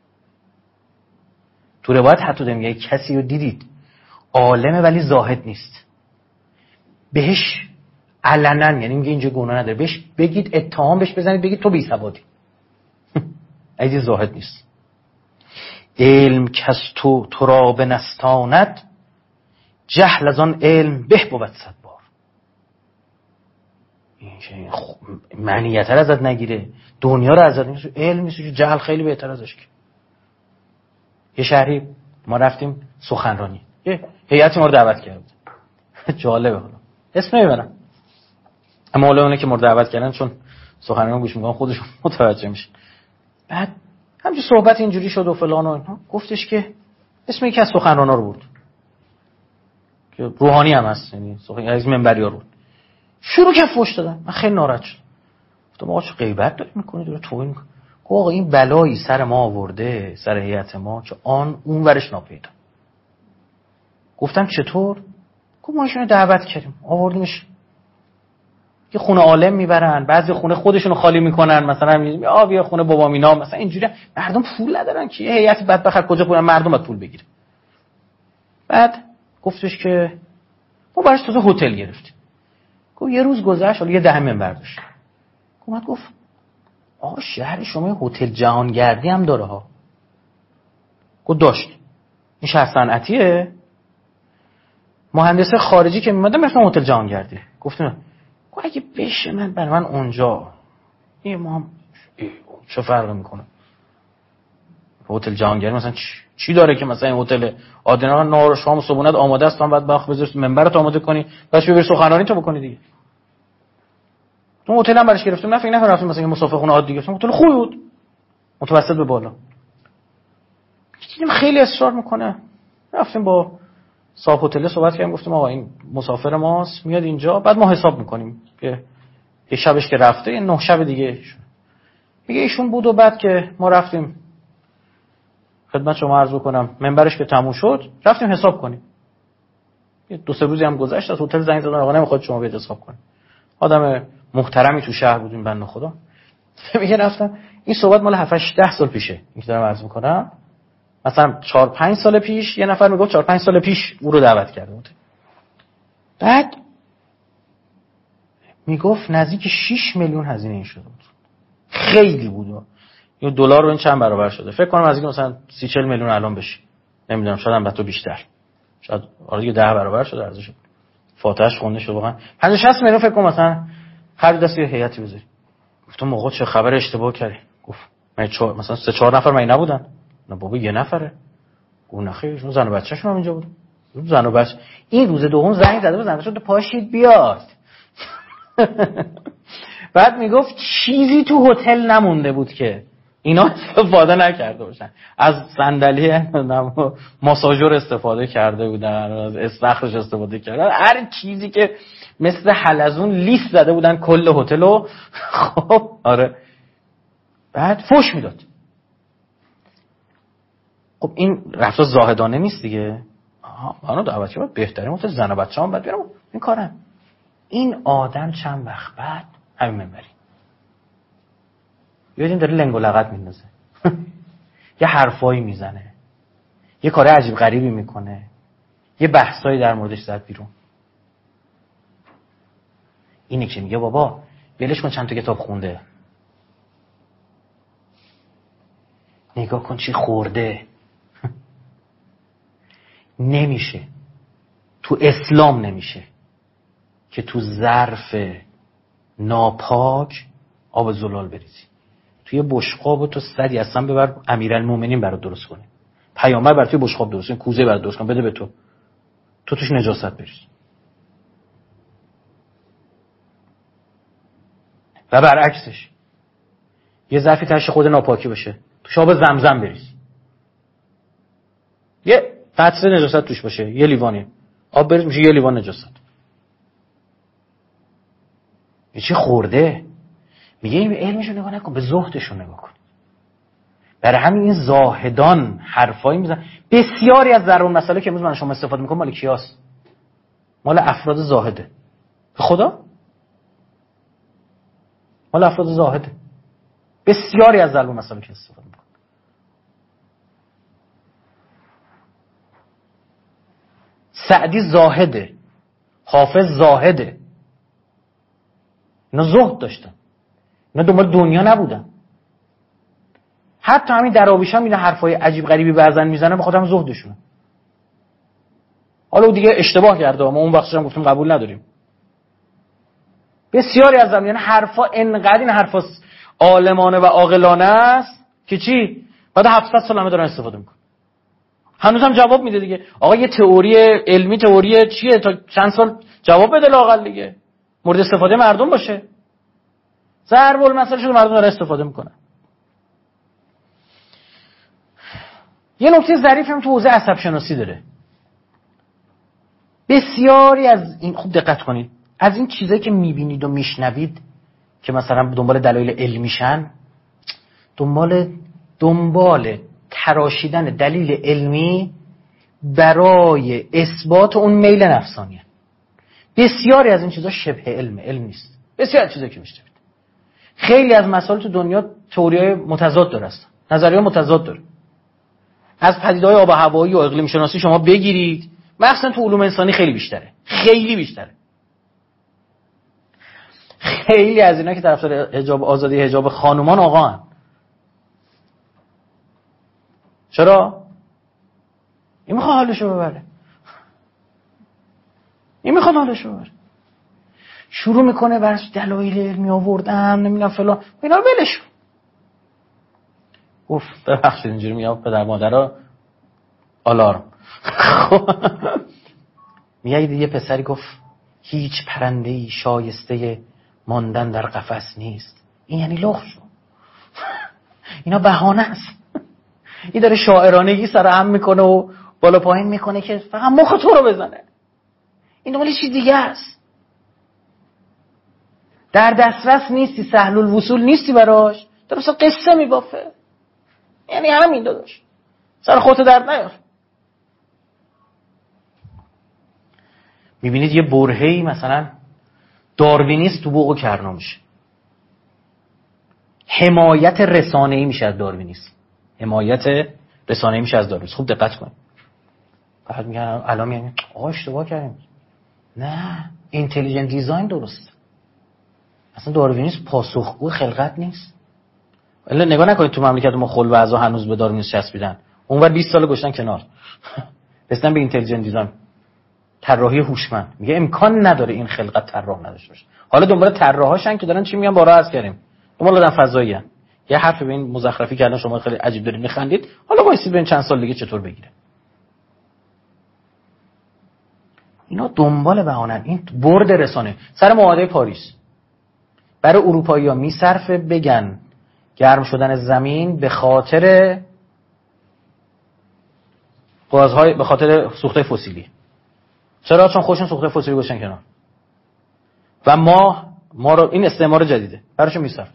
تو روایت حتی میگه کسی رو دیدید عالمه ولی زاهد نیست، بهش علنا، یعنی میگه اینجا گناه نداره، بهش بگید، اتهام بهش بزنید، بگید تو بی سوادی. ایدی زاهد نیست. علم کس تو را بنستاند، جهل از آن علم به بود 100 بار. این معنیت رو ازت نگیره، دنیا رو ازت نگیره، علم نیست، جهل خیلی بهتر ازش. که یه شهری ما رفتیم سخنرانی، یه هیئتی ما رو دعوت کرد. جالبه، حالا اسم نمیبرم، اما حالا اونه که ما رو دعوت کردن چون سخنرانی گوش میکنن خودشون متوجه میشه. بعد همچین صحبت اینجوری شد و فلان و اینا، گفتش که اسم یکی از سخنرانا رو برد که روحانی هم هست، یعنی سخنرانی از منبریا رو شروع کرد فحش دادن. من خیلی ناراحت شدم، گفتم آقا چه غیبت داری میکنی، داره توهین میکنی. آقا این بلایی سر ما آورده، سر هیئت ما، که اون ورش ناپیدا. گفتم چطور؟ گفت ما ایشونو دعوت کردیم، آوردیمش یه خونه عالم میبرن، بعضی خونه خودشونو خالی میکنن، مثلا بیا خونه بابا مینا، مثلا اینجوری. مردم پول ندارن که یه هیئت بدبخت کجا پول مردم باید پول بگیره. بعد گفتش که ما براش تازه هتل گرفتیم. گفت یه روز گذشت، حالا یه 10 منبر داشت. گفت آقا شهر شما یه هتل جهانگردی هم داره ها. گفت داشت. این شهر صنعتیه، مهندس خارجی که میمدن مثلا هتل جهانگردی. گفتم اگه بشه برای من اونجا این ما چه فرقی میکنه؟ هتل جهانگردی مثلا چی داره که مثلا این هتل آدنا نهار و شام و صبحونت آماده است، بعد وقت بذار منبرت آماده کنی، بعدش ببری سخنرانی تو بکنی دیگه. تو هتل هم براش گرفتیم، نه فکر نکن رفتیم مثلا یه مسافرخونه عادی گرفتیم، هتل خوبی بود متوسط به بالا. دیدیم خیلی اصرار میکنه، رفتیم با صاحب هتل صحبت کردیم، گفتیم آقا این مسافر ماست میاد اینجا، بعد ما حساب میکنیم که یه شبش که رفته یه 9 شب دیگه میگه ایشون بود. و بعد که ما رفتیم خدمت شما عرض کنم منبرش که تموم شد رفتیم حساب کنیم. یه 2-3 روزی هم گذشت از هتل زنگ زدن آقا نمیخواد شما بیاد حساب کنید. آدم محترمی تو شهر بودیم بنده خدا. میگه رفتم این صحبت مال 7-8 سال پیشه این که دارم عرض میکنم، مثلا 4-5 سال پیش یه نفر میگفت 4-5 سال پیش او رو دعوت کرده بود. بعد میگفت نزدیک 6 میلیون هزینه این شده بود. خیلی بود. یه دلار رو این چند برابر شده. فکر کنم نزدیک مثلا 30-40 میلیون الان بشه. نمیدونم شاید هم بعد تو بیشتر. شاید آره دیگه 10 برابر شده ارزش. فاتحش خونده شده واقعا. 50-60 میلیون فکر کنم مثلا خرید دست یه هیئتی بذاری. گفتم موقع چه خبر اشتباه کردی؟ گفت مثلا 3-4 نفر من نبودن. نه بابا یه نفره. اون خیلیشون زن و بچه‌شون هم اینجا بود. زن و بچه این روز دوم زنگ زده بود زنش تو پاشید بیاد. بعد میگفت چیزی تو هتل نمونده بود که اینا استفاده نکرده باشن. از صندلی ماساژور استفاده کرده بودن، از استخرش استفاده کردن، هر چیزی که مثل حلزون لیست زده بودن کل هتلو. خب آره. بعد فوش میداد. خب این رفتار زاهدانه نیست دیگه. منو دعوت باید بهترین هتل زن و بچه‌ام بعد بیارم این کارم. این آدم چند وقت بعد همین منبری یادین داره لنگ و لغت میندازه. یه حرفایی میزنه، یه کار عجیب غریبی میکنه، یه بحثایی در موردش زد بیرون. اینه که میگه بابا ولش کن چند تا کتاب خونده، نگاه کن چی خورده. نمیشه تو اسلام نمیشه که تو ظرف ناپاک آب زلال بریزی. توی بشقاب تو سدی اصلا ببر امیرالمومنین برات درست کنه، پیامبر برات توی بشقاب درست کنه، کوزه برات درست کنه بده به تو توش نجاست بریز. و برعکسش یه ظرفی تاش خود ناپاکی باشه توش آب زمزم بریز، یه قطره نجاست توش باشه، یه لیوانی آب بریز میشه یه لیوان نجاست. یه چی خورده. میگه این علمشو نگاه نکن، به زهدشو نگاه کن. برای همین این زاهدان حرفایی میزنن. بسیاری از ضرب المثل که امروز من شما استفاده میکنم مال کیاست؟ مال افراد زاهده. به خدا مال افراد زاهده. بسیاری از ضرب المثل که استفاده میکنم. سعدی زاهده، حافظ زاهده. اینا زهد داشتن، اینا دنبال دنیا نبودن. حتی همین دراویش هم اینا حرفای عجیب غریبی بعضن میزنن به خاطر هم زهدشونه. حالا دیگه اشتباه کرده ما اون وقتش هم گفتیم قبول نداریم. بسیاری از زمین حرفا انقدر این حرفا عالمانه و عاقلانه است که چی بعد 700 سال همه دارن استفاده میکنن. هنوز هم جواب میده دیگه. آقا یه تئوری علمی تئوری چیه تا چند سال جواب بده لااقل دیگه، مورد استفاده مردم باشه. ضرب المثل شده مردم دارن استفاده میکنن. یه نکته ظریف هم تو حوزه عصب شناسی داره. بسیاری از این خوب دقت کنید، از این چیزایی که میبینید و میشنوید که مثلا دنبال دلایل علمیشن، دنبال تراشیدن دلیل علمی برای اثبات اون میل نفسانیه. بسیاری از این چیزا شبه علم نیست. بسیاری از چیزایی که میشنوید، خیلی از مسائل تو دنیا تئوریای متضاد داره است، نظریه متضاد داره. از پدیده‌های آب و هوایی و اقلیم شناسی شما بگیرید مخصوصا تو علوم انسانی خیلی بیشتره، خیلی بیشتره. خیلی از اینا که طرفدار حجاب آزادی حجاب خانومان آقا هن. چرا؟ این میخواد حالشو ببره، این میخواد حالشو ببره. شروع میکنه برش دلایل علمی آوردن، نمیدونم فلان، اینا رو ولش. گفت ببخشید اینجوری میگم پدر مادرها آلارم. میگه یه پسری گفت هیچ پرنده‌ای شایسته ماندن در قفس نیست. این یعنی لخ شو. اینا بهانه است. این داره شاعرانگی سر هم میکنه و بالا پایین میکنه که فقط مخ تو رو بزنه. این دنبال چیز دیگه است. در دسترس نیستی، سهل الوصول نیستی براش، داره مثلا قصه میبافه. یعنی همین داداش، سر خودت درد نیار. میبینید یه برهه‌ای مثلا داروینیست تو بوق و کرنا میشه، حمایت رسانه‌ای میشه از داروینیسم، حمایت رسانه‌ای میشه از داروینیسم. خوب دقت کن. بعد میگن الان میگن آقا اشتباه کردیم. نه، اینتلیجنت دیزاین درست. اصلا داروینیسم پاسخگو خلقت نیست. الا نگاه نکنید تو مملکت ما خل و اعضا هنوز به داروینیسم چسبیدن، اونور 20 سال گشتن کنار. رسیدن به اینتلیجنت دیزاین، طراحی هوشمند. میگه امکان نداره این خلقت طراح نداشته باشه. حالا دنبال طراحاشن که دارن چی میگن، بارا عرض کردیم دنبال آدم فضاییان. یه حرف به این مزخرفی کردن شما خیلی عجیب دارید میخندید، حالا وایسید ببین چند سال دیگه چطور بگیره. اینا دنبال بهانه. این برد رسانه سر معاهده پاریس برای اروپایی‌ها میصرفه بگن گرم شدن زمین به خاطر گازهای، به خاطر سوختهای فسیلی. چرا؟ چون خودشون سوختهای فسیلی گذاشتن کنار و ما رو این استعمار جدیده براشون میصرف.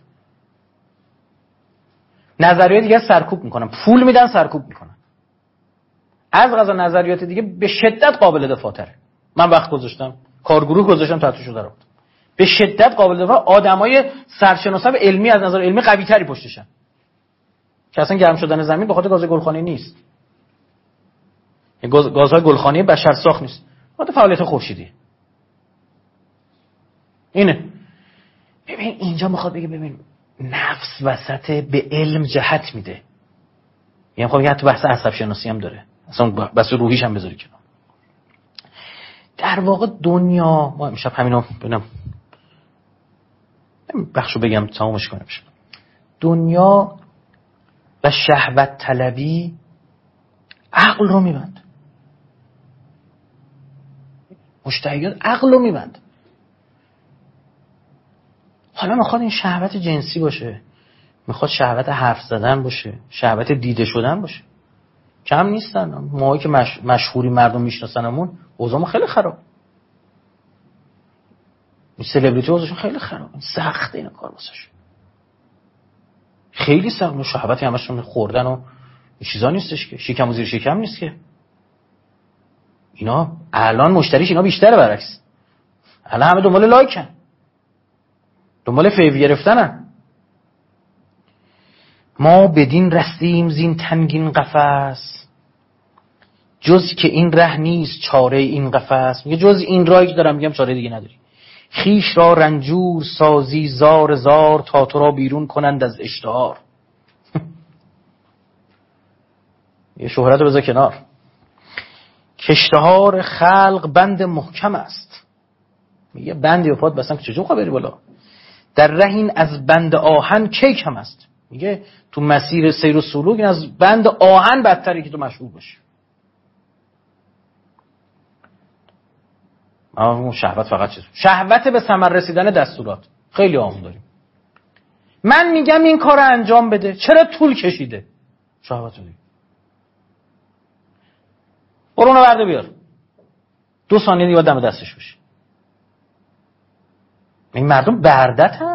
نظریات دیگه سرکوب میکنن، پول میدن سرکوب میکنن. از قضا نظریات دیگه به شدت قابل دفاع تره. من وقت گذاشتم، کارگروه گذاشتم، تحتشو در آوردم. به شدت قابل دفاع. آدمای سرشناسا علمی از نظر علمی قوی تری پشتشن که اصلا گرم شدن زمین به خاطر گاز گلخانی نیست. گازهای گلخانی بشر ساخت نیست، خاطر فعالیت خورشیدی. اینه. ببین اینجا میخواد بگه ببین نفس وسط به علم جهت میده. یعنی خب حتی بحث عصب شناسی هم داره، اصلا بحث روحیش هم بذاری کنار. در واقع دنیا، ما امشب همینو ببینم بخشو بگم تمامش کنیم. دنیا و شهوت طلبی عقل رو میبند. مشتهیات عقل رو میبند. حالا میخواد این شهوت جنسی باشه، میخواد شهوت حرف زدن باشه، شهوت دیده شدن باشه. کم نیستن. ماهایی که مشهوری مردم میشناسنمون اوضاعمون خیلی خراب. این سلبریتی اوضاعشون خیلی خراب. سخته این کار واسش. خیلی سخت. شهوتی همشون خوردن و این چیزا نیستش که، شکم و زیر شکم نیست که. اینا الان مشتریش اینا بیشتره برعکس. الان همه دنبال لایکن، دنبال فیو گرفتنن. ما بدین رستیم زین تنگین قفس، جز که این ره نیست چاره این قفس. میگه جز این راهی که دارم میگم چاره دیگه نداری. خیش را رنجور سازی زار زار، تا تو را بیرون کنند از اشتهار. یه شهرت رو بذار کنار. کشتهار خلق بند محکم است. میگه بندی و پاد بستن که چجور خواه بری بالا. در رهین از بند آهن کی کم است. میگه تو مسیر سیر و سلوک این از بند آهن بدتری که تو مشغول باشی. ما شهوت فقط چیز، شهوت به ثمر رسیدن دستورات. خیلی عام داریم. من میگم این کار انجام بده، چرا طول کشیده؟ شهوت دیگه. برو اونو برده بیار، 2 ثانیه دیگه دم دستش بشه. این مردم بردتن.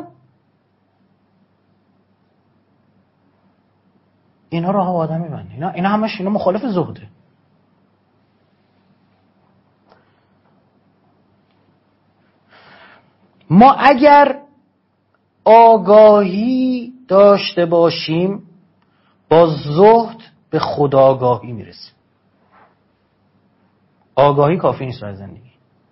اینا راه آدم میبنده. اینا همش اینا مخالف زهده. ما اگر آگاهی داشته باشیم با زهد به خودآگاهی میرسیم. آگاهی کافی نیست برای زندگی.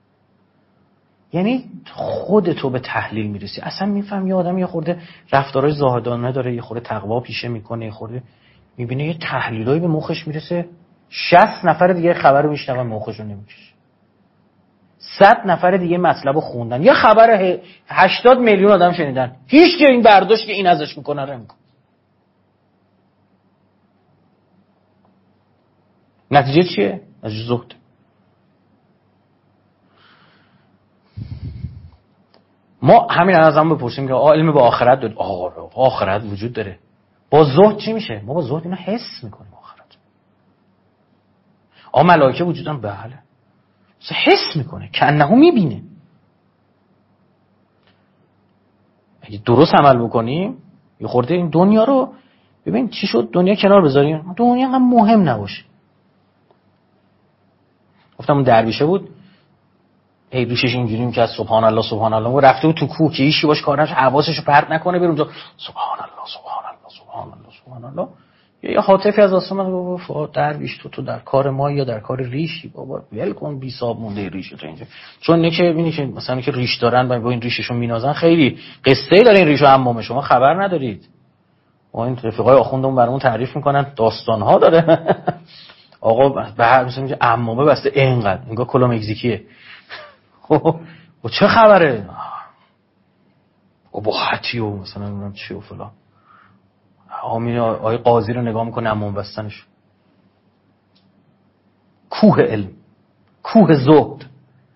یعنی خودتو به تحلیل میرسی. اصلا میفهم یه آدم یه خورده رفتارهای زاهدانه داره، یه خورده تقوا پیشه میکنه، یه خورده میبینه یه تحلیلایی به مخش میرسه، 60 نفر دیگه خبر رو میشنون مخش رو نمیکشه، 100 نفر دیگه مطلب رو خوندن، یه خبر 80 میلیون آدم شنیدن، هیچ که این برداشت که این ازش میکنه رو نمیکنه. نتیجه چیه؟ نتیجه زهد. ما همین از هم بپرسیم که علم به آخرت دارید؟ آخرت وجود داره. با زهد چی میشه؟ ما با زهد اینا حس میکنیم آخرت. ملائکه وجودن؟ بله. حس میکنه، کأنه میبینه. اگه درست عمل بکنیم یه خورده این دنیا رو ببین چی شد، دنیا کنار بذاریم، دنیا هم مهم نباشه. گفتم اون درویشه بود، هی ریشش اینجوری میکرد سبحان الله سبحان الله، و رفته بود تو کوه که هیچی باش کار نشه، حواسشو پرت نکنه، بره اونجا سبحان الله سبحان الله سبحان الله سبحان الله. یه حاطفی از آسمان گفت درویش تو در کار ما یا در کار ریشی؟ بابا ول کن، بی صاحب مونده ریش تو اینجا. چون نه که ببینی که مثلا که ریش دارن با این ریششون مینازن، خیلی قصه‌ای داره این ریشو، عمام شما خبر ندارید. ما این رفیقای آخوندمون برامون تعریف میکنن، داستان‌ها داره. آقا به هر مثلا میگه عمامه بسته اینقدر، انگار کلا مکزیکیه. خب و چه خبره؟ با خطی و مثلا نمیدونم چی و فلان. آمین آقای قاضی رو نگاه میکنه عمام بستنش. کوه علم، کوه زهد.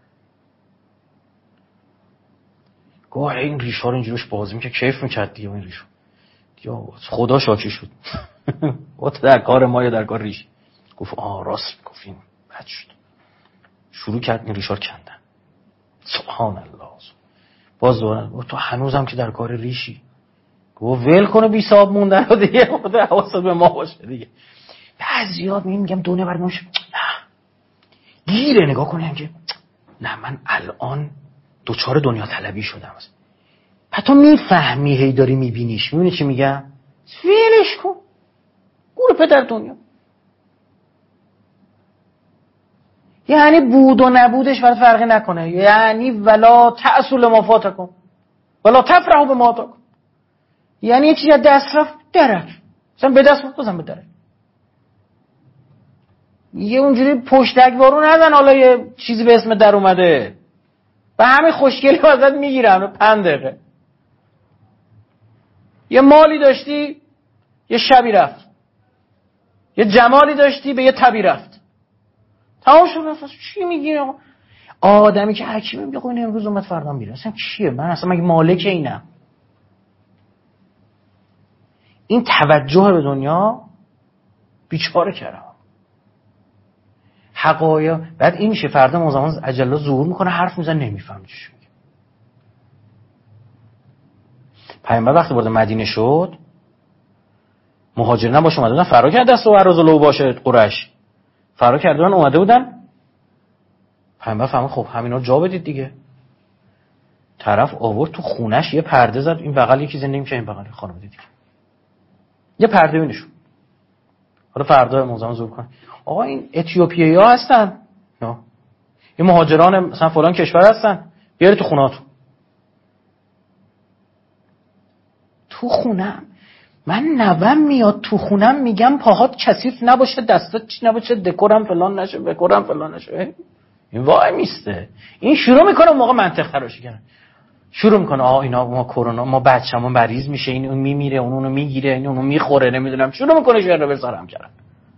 گوه این ریش ها رو اینجوریش بازی میکنه، کیف میکرد دیگه این ریش. یا خدا شاکی شد. و در کار ما یا در کار ریش. گفت راست میگفتین، بد شد. شروع کرد این ریشار کندن. سبحان الله. باز تو هنوزم که در کار ریشی. گفت ول کنه بی صاحب موندن رو دیگه، خدا حواست به ما باشه دیگه. بعضیات میگم دنیا برام میشه، نه گیره، نگاه کنیم که نه من الان دوچار دنیا طلبی شدم. تو میفهمی، هی داری میبینیش، میبینی چی میگم؟ ویلش کن، گوره پدر دنیا. یعنی بود و نبودش برات فرقی نکنه. یعنی ولا تأسل ما فاتکم ولا تفرحوا بما آتاکم. یعنی یه چیزی از دست رفت درک، مثلا به دست بزن به درک. یه اونجوری پشتکوارو نزن حالا یه چیزی به اسم در اومده و همین خوشگلی ازت میگیرن 5 دقیقه. یه مالی داشتی یه شبی رفت، یه جمالی داشتی به یه تبی رفت، تمام شد. چی میگی آدمی که حکیمه میگه خب این امروز اومد فردا میره، اصلا چیه؟ من اصلا مگه مالک اینم؟ این توجه به دنیا بیچاره کردم. حقایق بعد این میشه فردا موزمان اجلا ظهور میکنه، حرف میزنه نمیفهم چی میگه. پیامبر وقتی وارد مدینه شد، مهاجرین هم باش اومده بودن، فرار کرد دست و عرض لو باشه قریش، فرار کردن اومده بودن. پیامبر فهمید خب همینا رو جا بدید دیگه. طرف آورد تو خونش یه پرده زد، این بغل یکی زندگی میشه، این بغل خانم دیگه یه پرده بینشون. حالا فردا موزمان ظهور کنه، آقا این اتیوپیایی‌ها هستن، نه این مهاجران مثلا فلان کشور هستن، بیارید تو خونه‌تون. تو خونم من نوام میاد تو خونم میگم پاهات کثیف نباشه، دستات چی نباشه، دکورم فلان نشه، بکورم فلان نشه. این وای میسته، این شروع میکنه موقع منطق تراشی کردن، شروع میکنه اینا ما کرونا، ما بچه‌مون مریض میشه، این اون میمیره، اون اونو میگیره، این اونو میخوره، نمیدونم، شروع میکنه شر رو بسارم کردن.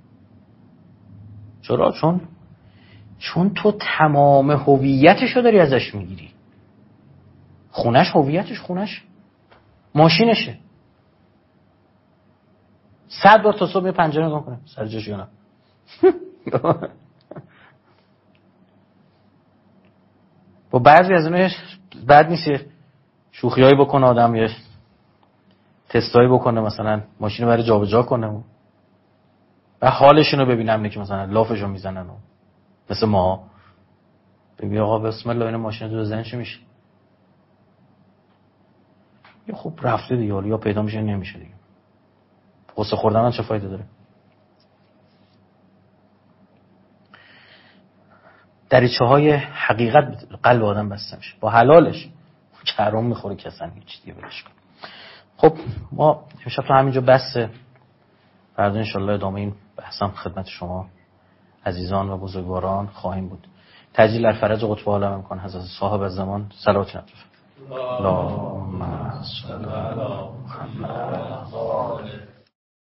چرا؟ چون تو تمام هویتشو داری ازش میگیری. خونش هویتش، خونش ماشینشه. 100 بار تا صبح یه پنجره نگاه کنه سر جاش یا نه. با بعضی از اونش بد نیست شوخیایی بکنه آدم، یه تستایی بکنه، مثلا ماشین رو برای جابجا کنه و حالشون رو ببینم، نه که مثلا لافشو میزنن و مثل ما بگی آقا بسم الله این ماشین تو زنش میشه. یا خب رفته دیگه، یا پیدا میشه نمیشه دیگه. قصه خوردن چه فایده داره؟ دریچه‌های حقیقت قلب آدم بسته میشه، با حلالش که حرام میخوره که اصلا هیچ دیگه ولش کن. خب ما امشب تو همینجا بسه، فردا انشالله ادامه این بحثم خدمت شما عزیزان و بزرگواران خواهیم بود. تجلیل الفرج قطب عالم امکان حضرت صاحب الزمان صلوات نفس اللهم صل علی